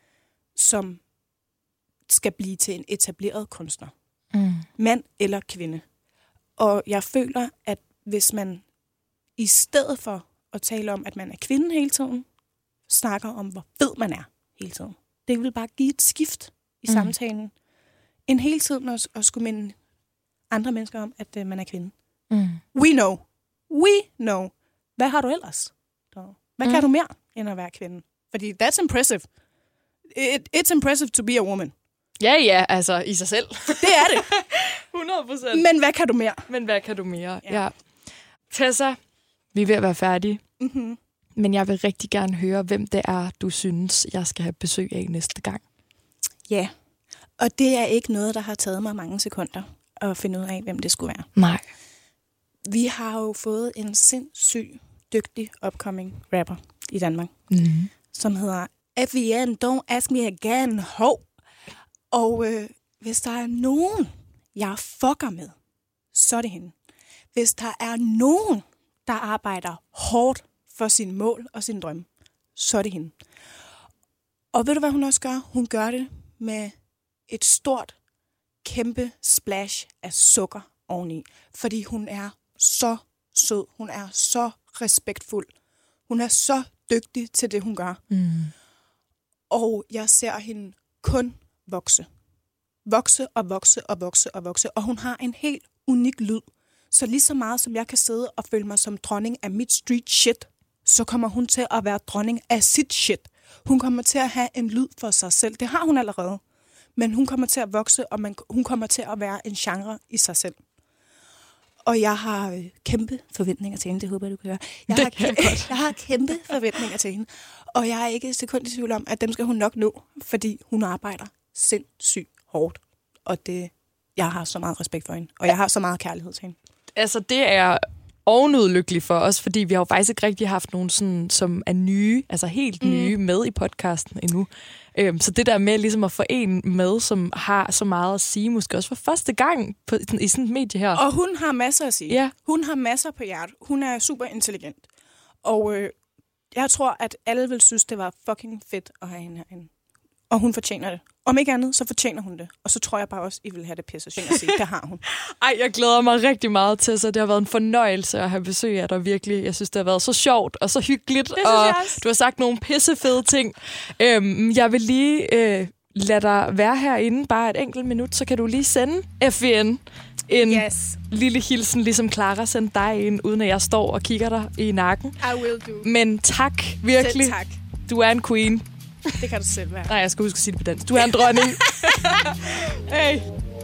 som skal blive til en etableret kunstner. Mm. Mand eller kvinde. Og jeg føler, at hvis man i stedet for at tale om, at man er kvinde hele tiden, snakker om, hvor fed man er hele tiden. Det vil bare give et skift i mm. samtalen. En hele tiden at, at skulle minde andre mennesker om, at uh, man er kvinde. Mm. We know. We know. Hvad har du ellers? Hvad kan mm. du mere, end at være kvinde? Fordi that's impressive. It, it's impressive to be a woman. Ja, ja, altså i sig selv. Det er det. hundrede procent. Men hvad kan du mere? Men hvad kan du mere, ja. ja. Tessa, vi er ved at være færdige. Mm-hmm. Men jeg vil rigtig gerne høre, hvem det er, du synes, jeg skal have besøg af næste gang. Ja, og det er ikke noget, der har taget mig mange sekunder at finde ud af, hvem det skulle være. Nej. Vi har jo fået en sindssyg, dygtig upcoming rapper i Danmark, mm-hmm. som hedder F V N, Don't Ask Me Again, Ho. Og øh, hvis der er nogen, jeg fucker med, så er det hende. Hvis der er nogen, der arbejder hårdt for sin mål og sin drøm, så er det hende. Og ved du, hvad hun også gør? Hun gør det med et stort, kæmpe splash af sukker oveni. Fordi hun er så sød. Hun er så respektfuld. Hun er så dygtig til det, hun gør. Mm. Og jeg ser hende kun vokse. Vokse og vokse og vokse og vokse. Og hun har en helt unik lyd. Så lige så meget, som jeg kan sidde og føle mig som dronning af mit street shit, så kommer hun til at være dronning af sit shit. Hun kommer til at have en lyd for sig selv. Det har hun allerede. Men hun kommer til at vokse, og man, hun kommer til at være en genre i sig selv. Og jeg har øh, kæmpe forventninger til hende. Det håber jeg, du kan høre. Jeg har, kæmpe, jeg har kæmpe forventninger til hende. Og jeg er ikke et sekund i tvivl om, at dem skal hun nok nå, fordi hun arbejder sindssygt hårdt. Og det, jeg har så meget respekt for hende. Og jeg har så meget kærlighed til hende. altså, det er ovenudlykkelig for os, fordi vi har jo faktisk ikke rigtig haft nogen, sådan, som er nye, altså helt nye, mm. med i podcasten endnu. Øhm, så det der med ligesom at få en med, som har så meget at sige, måske også for første gang på, i sådan et medie her. Og hun har masser at sige. Ja. Hun har masser på hjertet. Hun er super intelligent. Og øh, jeg tror, at alle vil synes, det var fucking fedt at have hende herinde. Og hun fortjener det. Om ikke andet, så fortjener hun det. Og så tror jeg bare også, I vil have det pisse synd at sige. Det har hun. Ej, jeg glæder mig rigtig meget til, så det har været en fornøjelse at have besøg af dig virkelig. Jeg synes, det har været så sjovt og så hyggeligt. Det og du har sagt nogle pissefede ting. Øhm, jeg vil lige øh, lade dig være herinde bare et enkelt minut, så kan du lige sende F V N en yes. lille hilsen, ligesom Clara sendte dig ind, uden at jeg står og kigger dig i nakken. I will do. Men tak, virkelig. Selv tak. Du er en queen. Det kan du selv være. Nej, jeg skal huske at sige det på dansk. Du er en dronning. Hey.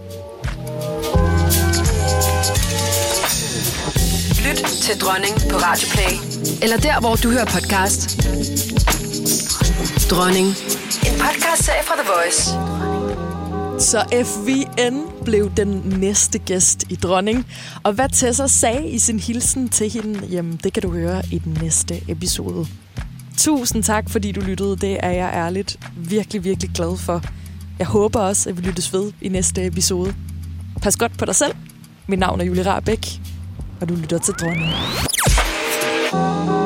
Lyt til Dronning på Radioplay. Eller der, hvor du hører podcast. Dronning. En podcastserie fra The Voice. Så F V N blev den næste gæst i Dronning. Og hvad Tessa sagde i sin hilsen til hende, jamen det kan du høre i den næste episode. Tusind tak, fordi du lyttede. Det er jeg ærligt virkelig, virkelig glad for. Jeg håber også, at vi lyttes ved i næste episode. Pas godt på dig selv. Mit navn er Julie Rahbek, og du lytter til Dronning.